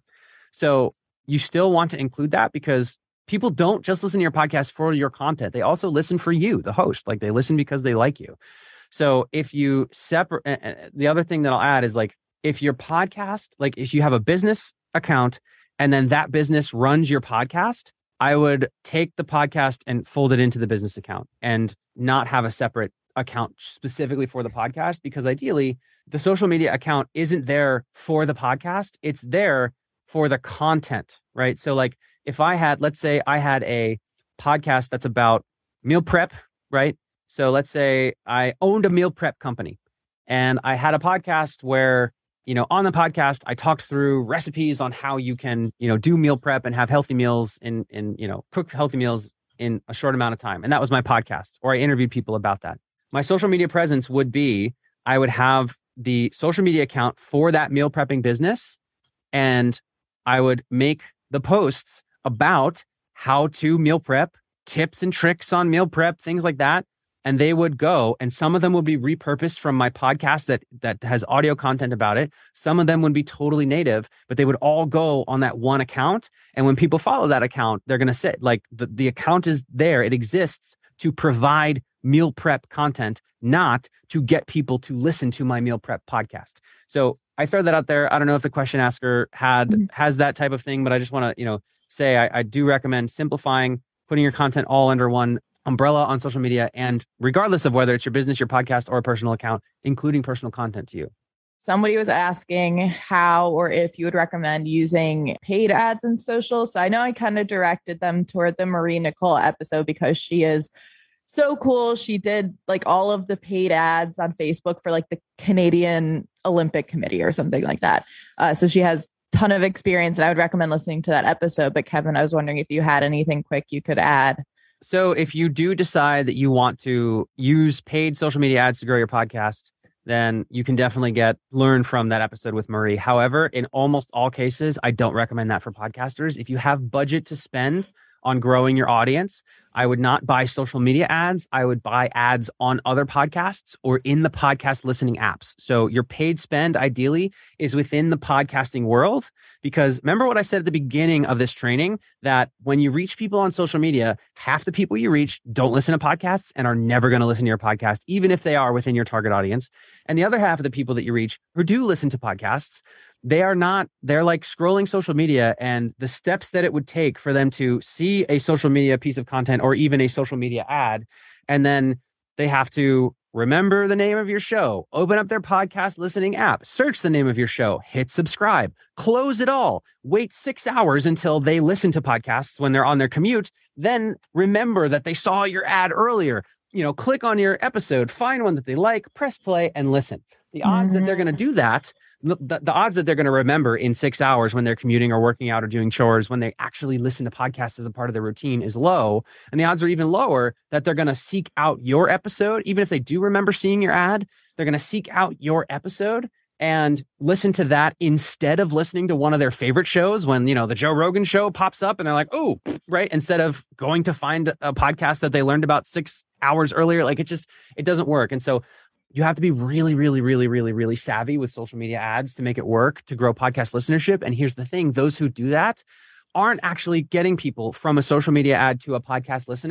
So you still want to include that, because people don't just listen to your podcast for your content. They also listen for you, the host. Like, they listen because they like you. So if you separate, the other thing that I'll add is, like, if your podcast, like if you have a business account and then that business runs your podcast, I would take the podcast and fold it into the business account and not have a separate account specifically for the podcast, because ideally the social media account isn't there for the podcast. It's there for the content, right? So like, if I had, let's say I had a podcast that's about meal prep, right? So let's say I owned a meal prep company and I had a podcast where, on the podcast, I talked through recipes on how you can, do meal prep and have healthy meals in cook healthy meals in a short amount of time. And that was my podcast, or I interviewed people about that. My social media presence would be, I would have the social media account for that meal prepping business, and I would make the posts about how to meal prep, tips and tricks on meal prep, things like that. And they would go, and some of them would be repurposed from my podcast that has audio content about it. Some of them would be totally native, but they would all go on that one account. And when people follow that account, they're going to sit, like, the account is there. It exists to provide meal prep content, not to get people to listen to my meal prep podcast. So I throw that out there. I don't know if the question asker has that type of thing, but I just want to, say I do recommend simplifying, putting your content all under one umbrella on social media, and regardless of whether it's your business, your podcast, or a personal account, including personal content to you. Somebody was asking how or if you would recommend using paid ads in social. So I know I kind of directed them toward the Marie Nicole episode because she is so cool. She did like all of the paid ads on Facebook for like the Canadian Olympic Committee or something like that. So she has a ton of experience, and I would recommend listening to that episode. But Kevin, I was wondering if you had anything quick you could add. So if you do decide that you want to use paid social media ads to grow your podcast, then you can definitely learn from that episode with Marie. However, in almost all cases, I don't recommend that for podcasters. If you have budget to spend on growing your audience, I would not buy social media ads. I would buy ads on other podcasts or in the podcast listening apps. So your paid spend ideally is within the podcasting world, because remember what I said at the beginning of this training, that when you reach people on social media, half the people you reach don't listen to podcasts and are never going to listen to your podcast, even if they are within your target audience. And the other half of the people that you reach who do listen to podcasts, they're like scrolling social media, and the steps that it would take for them to see a social media piece of content or even a social media ad, and then they have to remember the name of your show, open up their podcast listening app, search the name of your show, hit subscribe, close it all, wait 6 hours until they listen to podcasts when they're on their commute, then remember that they saw your ad earlier, click on your episode, find one that they like, press play, and listen. The odds that they're going to do that, the odds that they're going to remember in 6 hours when they're commuting or working out or doing chores, when they actually listen to podcasts as a part of their routine, is low. And the odds are even lower that they're going to seek out your episode. Even if they do remember seeing your ad, they're going to seek out your episode and listen to that instead of listening to one of their favorite shows when, the Joe Rogan show pops up and they're like, oh, right. Instead of going to find a podcast that they learned about 6 hours earlier. Like, it doesn't work. And so you have to be really, really, really, really, really savvy with social media ads to make it work, to grow podcast listenership. And here's the thing, those who do that aren't actually getting people from a social media ad to a podcast listener.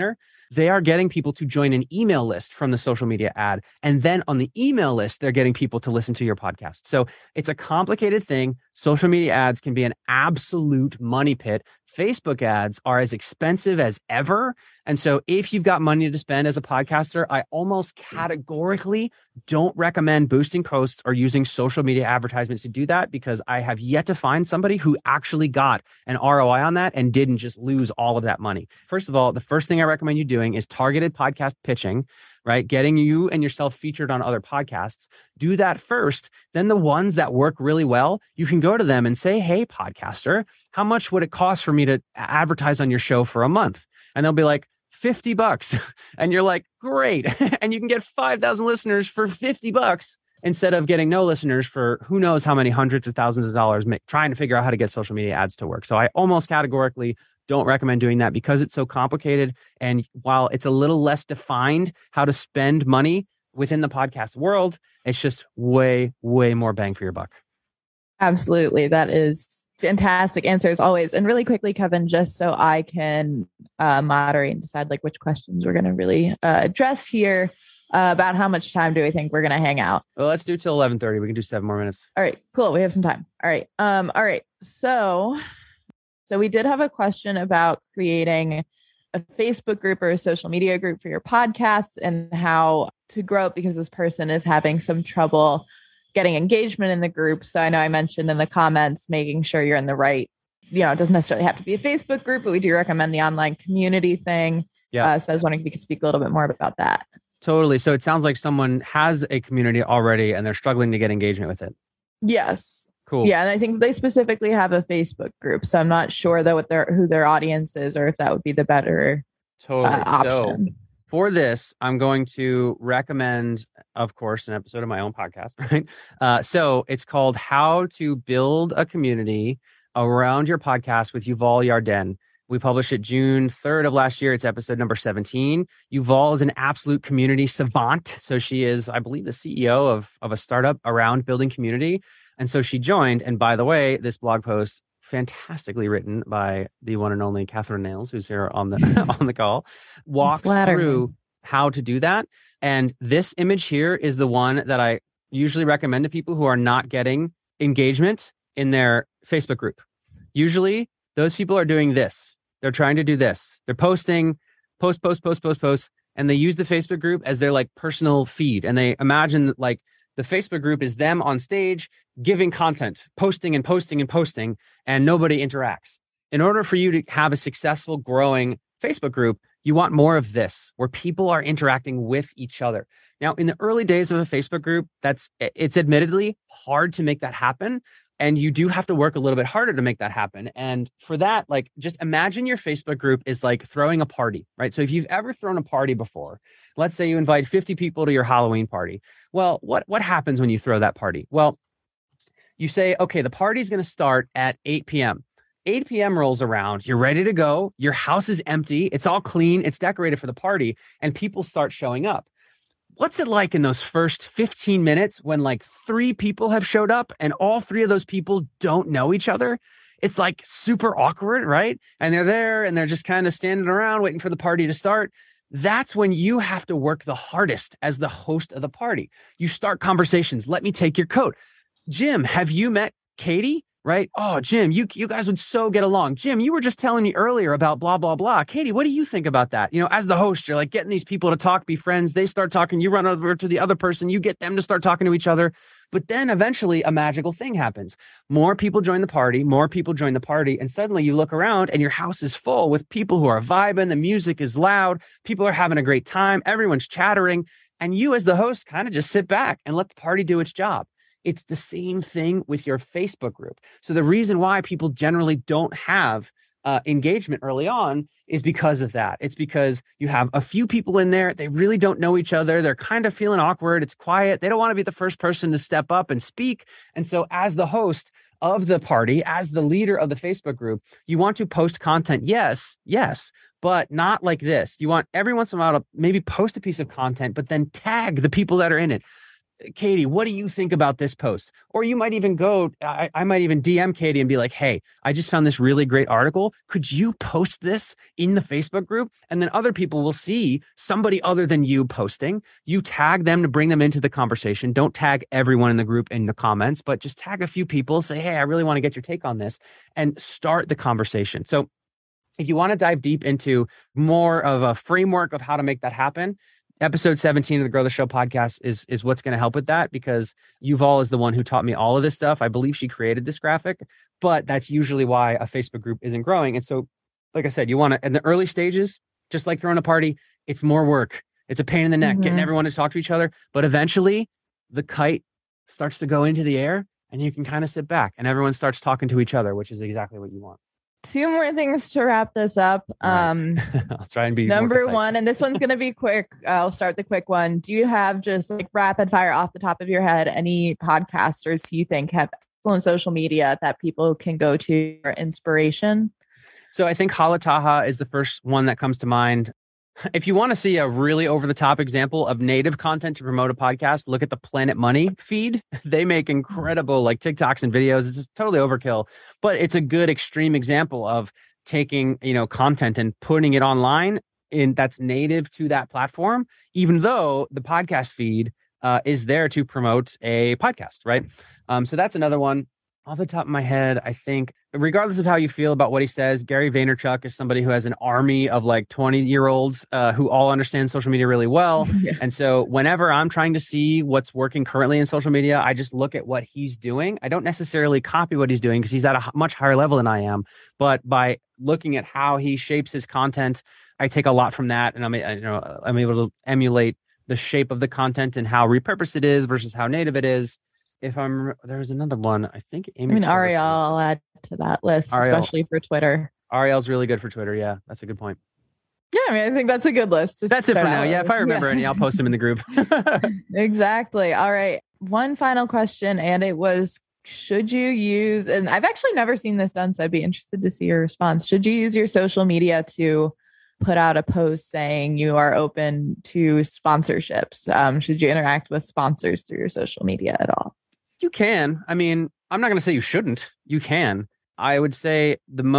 they are getting people to join an email list from the social media ad. And then on the email list, they're getting people to listen to your podcast. So it's a complicated thing. Social media ads can be an absolute money pit. Facebook ads are as expensive as ever. And so if you've got money to spend as a podcaster, I almost categorically don't recommend boosting posts or using social media advertisements to do that, because I have yet to find somebody who actually got an ROI on that and didn't just lose all of that money. First of all, the first thing I recommend you doing is targeted podcast pitching, right? Getting you and yourself featured on other podcasts. Do that first. Then the ones that work really well, you can go to them and say, hey, podcaster, how much would it cost for me to advertise on your show for a month? And they'll be like, $50. And you're like, great. And you can get 5,000 listeners for $50 instead of getting no listeners for who knows how many hundreds of thousands of dollars, trying to figure out how to get social media ads to work. So I almost categorically don't recommend doing that because it's so complicated. And while it's a little less defined how to spend money within the podcast world, it's just way, way more bang for your buck. Absolutely. That is fantastic answers always. And really quickly, Kevin, just so I can moderate and decide like which questions we're going to really address here, about how much time do we think we're going to hang out? Well, let's do till 11:30. We can do 7 more minutes. All right, cool. We have some time. All right. All right. So we did have a question about creating a Facebook group or a social media group for your podcasts and how to grow it, because this person is having some trouble getting engagement in the group. So I know I mentioned in the comments, making sure you're in the right, it doesn't necessarily have to be a Facebook group, but we do recommend the online community thing. Yeah. So I was wondering if you could speak a little bit more about that. Totally. So it sounds like someone has a community already and they're struggling to get engagement with it. Yes. Cool. Yeah. And I think they specifically have a Facebook group. So I'm not sure though who their audience is, or if that would be the better option. So for this, I'm going to recommend, of course, an episode of my own podcast, right? So it's called How to Build a Community Around Your Podcast with Yuval Yarden. We published it June 3rd of last year. It's episode number 17. Yuval is an absolute community savant. So she is, I believe, the CEO of a startup around building community. And so she joined. And by the way, this blog post, fantastically written by the one and only Catherine Nails, who's here on the on the call, walks through how to do that. And this image here is the one that I usually recommend to people who are not getting engagement in their Facebook group. Usually those people are doing this. They're trying to do this. They're posting, post, and they use the Facebook group as their like personal feed. And they imagine like the Facebook group is them on stage giving content, posting, and nobody interacts. In order for you to have a successful, growing Facebook group, you want more of this, where people are interacting with each other. Now, in the early days of a Facebook group, it's admittedly hard to make that happen. And you do have to work a little bit harder to make that happen. And for that, like, just imagine your Facebook group is like throwing a party, right? So if you've ever thrown a party before, let's say you invite 50 people to your Halloween party. Well, what happens when you throw that party? Well, you say, okay, the party's going to start at 8 p.m. 8 p.m. rolls around. You're ready to go. Your house is empty. It's all clean. It's decorated for the party. And people start showing up. What's it like in those first 15 minutes when like 3 people have showed up and all 3 of those people don't know each other? It's like super awkward, right? And they're there and they're just kind of standing around waiting for the party to start. That's when you have to work the hardest as the host of the party. You start conversations. Let me take your coat. Jim, have you met Katie? Right? Oh, Jim, you guys would so get along. Jim, you were just telling me earlier about blah, blah, blah. Katie, what do you think about that? As the host, you're like getting these people to talk, be friends. They start talking. You run over to the other person. You get them to start talking to each other. But then eventually a magical thing happens. More people join the party. And suddenly you look around and your house is full with people who are vibing. The music is loud. People are having a great time. Everyone's chattering. And you as the host kind of just sit back and let the party do its job. It's the same thing with your Facebook group. So the reason why people generally don't have engagement early on is because of that. It's because you have a few people in there. They really don't know each other. They're kind of feeling awkward. It's quiet. They don't want to be the first person to step up and speak. And so as the host of the party, as the leader of the Facebook group, you want to post content. Yes, but not like this. You want every once in a while to maybe post a piece of content, but then tag the people that are in it. Katie, what do you think about this post? Or you might even go, I might even DM Katie and be like, hey, I just found this really great article. Could you post this in the Facebook group? And then other people will see somebody other than you posting. You tag them to bring them into the conversation. Don't tag everyone in the group in the comments, but just tag a few people. Say, hey, I really want to get your take on this, and start the conversation. So if you want to dive deep into more of a framework of how to make that happen, episode 17 of the Grow the Show podcast is what's going to help with that, because Yuval is the one who taught me all of this stuff. I believe she created this graphic, but that's usually why a Facebook group isn't growing. And so, like I said, you want to, in the early stages, just like throwing a party, it's more work. It's a pain in the neck, getting everyone to talk to each other. But eventually the kite starts to go into the air and you can kind of sit back and everyone starts talking to each other, which is exactly what you want. 2 more things to wrap this up. I'll try and be number one, and this one's going to be quick. I'll start the quick one. Do you have, just like rapid fire off the top of your head, any podcasters who you think have excellent social media that people can go to for inspiration? So I think Hala Taha is the first one that comes to mind. If you want to see a really over-the-top example of native content to promote a podcast, look at the Planet Money feed. They make incredible like TikToks and videos. It's just totally overkill, but it's a good extreme example of taking, content and putting it online that's native to that platform, even though the podcast feed is there to promote a podcast, right? So that's another one. Off the top of my head, I think, regardless of how you feel about what he says, Gary Vaynerchuk is somebody who has an army of like 20-year-olds who all understand social media really well. Yeah. And so whenever I'm trying to see what's working currently in social media, I just look at what he's doing. I don't necessarily copy what he's doing because he's at a much higher level than I am. But by looking at how he shapes his content, I take a lot from that. And I'm able to emulate the shape of the content and how repurposed it is versus how native it is. There's another one, I think. Ariel, I'll add to that list, especially for Twitter. Ariel's really good for Twitter. Yeah, that's a good point. Yeah, I think that's a good list. That's it for now. Yeah, if I remember any, I'll post them in the group. Exactly. All right. One final question, and it was, should you use, and I've actually never seen this done, so I'd be interested to see your response. Should you use your social media to put out a post saying you are open to sponsorships? Should you interact with sponsors through your social media at all? You can. I mean, I'm not going to say you shouldn't. You can. I would say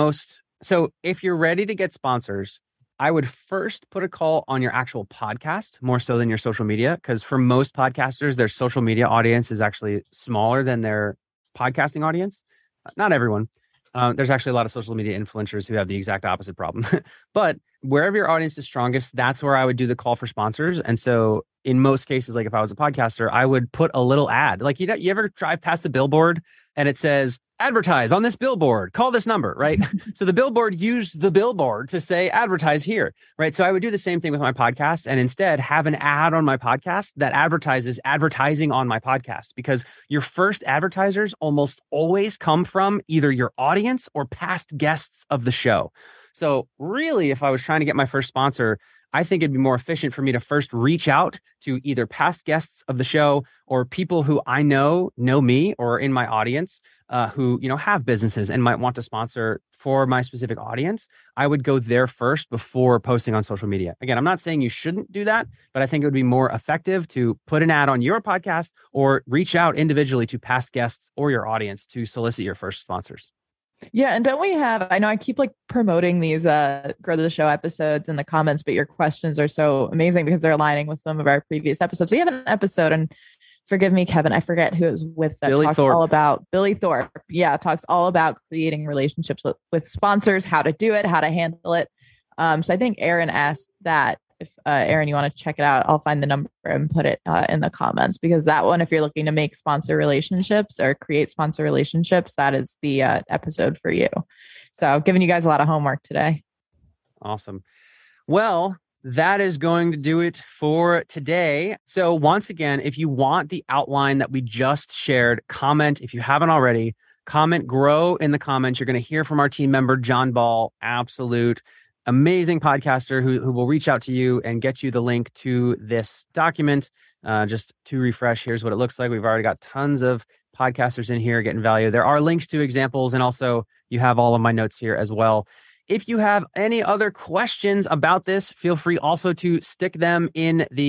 so if you're ready to get sponsors, I would first put a call on your actual podcast more so than your social media, because for most podcasters, their social media audience is actually smaller than their podcasting audience. Not everyone. There's actually a lot of social media influencers who have the exact opposite problem. But wherever your audience is strongest, that's where I would do the call for sponsors. And so in most cases, like if I was a podcaster, I would put a little ad. Like, you ever drive past a billboard and it says, advertise on this billboard, call this number, right? So the billboard used the billboard to say, advertise here, right? So I would do the same thing with my podcast and instead have an ad on my podcast that advertises advertising on my podcast, because your first advertisers almost always come from either your audience or past guests of the show. So really, if I was trying to get my first sponsor, I think it'd be more efficient for me to first reach out to either past guests of the show or people who I know me or in my audience who, have businesses and might want to sponsor for my specific audience. I would go there first before posting on social media. Again, I'm not saying you shouldn't do that, but I think it would be more effective to put an ad on your podcast or reach out individually to past guests or your audience to solicit your first sponsors. Yeah. And don't we have, I know I keep like promoting these Grow the Show episodes in the comments, but your questions are so amazing because they're aligning with some of our previous episodes. We have an episode, and forgive me, Kevin, I forget who it was with, that Billy talks Thorpe. all about Billy Thorpe. Yeah. Talks all about creating relationships with sponsors, how to do it, how to handle it. So I think Aaron asked that. If Aaron, you want to check it out, I'll find the number and put it in the comments, because that one, if you're looking to make sponsor relationships or create sponsor relationships, that is the episode for you. So I've given you guys a lot of homework today. Awesome. Well, that is going to do it for today. So once again, if you want the outline that we just shared, comment. If you haven't already, comment GROW in the comments. You're going to hear from our team member, John Ball, absolute amazing podcaster who will reach out to you and get you the link to this document. Just to refresh, here's what it looks like. We've already got tons of podcasters in here getting value. There are links to examples, and also you have all of my notes here as well. If you have any other questions about this, feel free also to stick them in the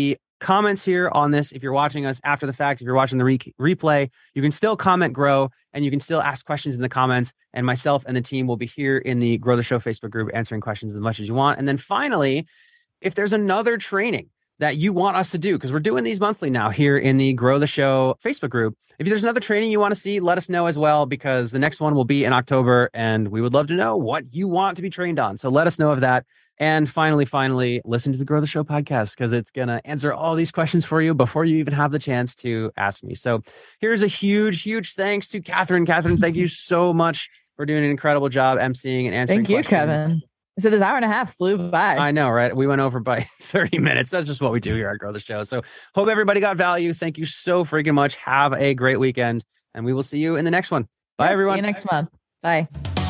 comments here on this. If you're watching us after the fact, if you're watching the replay, you can still comment grow, and you can still ask questions in the comments, and myself and the team will be here in the Grow the Show Facebook group answering questions as much as you want. And then finally, if there's another training that you want us to do, because we're doing these monthly now here in the Grow the Show Facebook group, if there's another training you want to see, let us know as well, because the next one will be in October, and we would love to know what you want to be trained on. So let us know of that. And finally, listen to the Grow the Show podcast, because it's going to answer all these questions for you before you even have the chance to ask me. So here's a huge thanks to Catherine. Catherine, thank you so much for doing an incredible job emceeing and answering questions. Thank you, Kevin. So this hour and a half flew by. I know, right? We went over by 30 minutes. That's just what we do here at Grow the Show. So hope everybody got value. Thank you so freaking much. Have a great weekend, and we will see you in the next one. Bye, everyone. See you next month. Bye.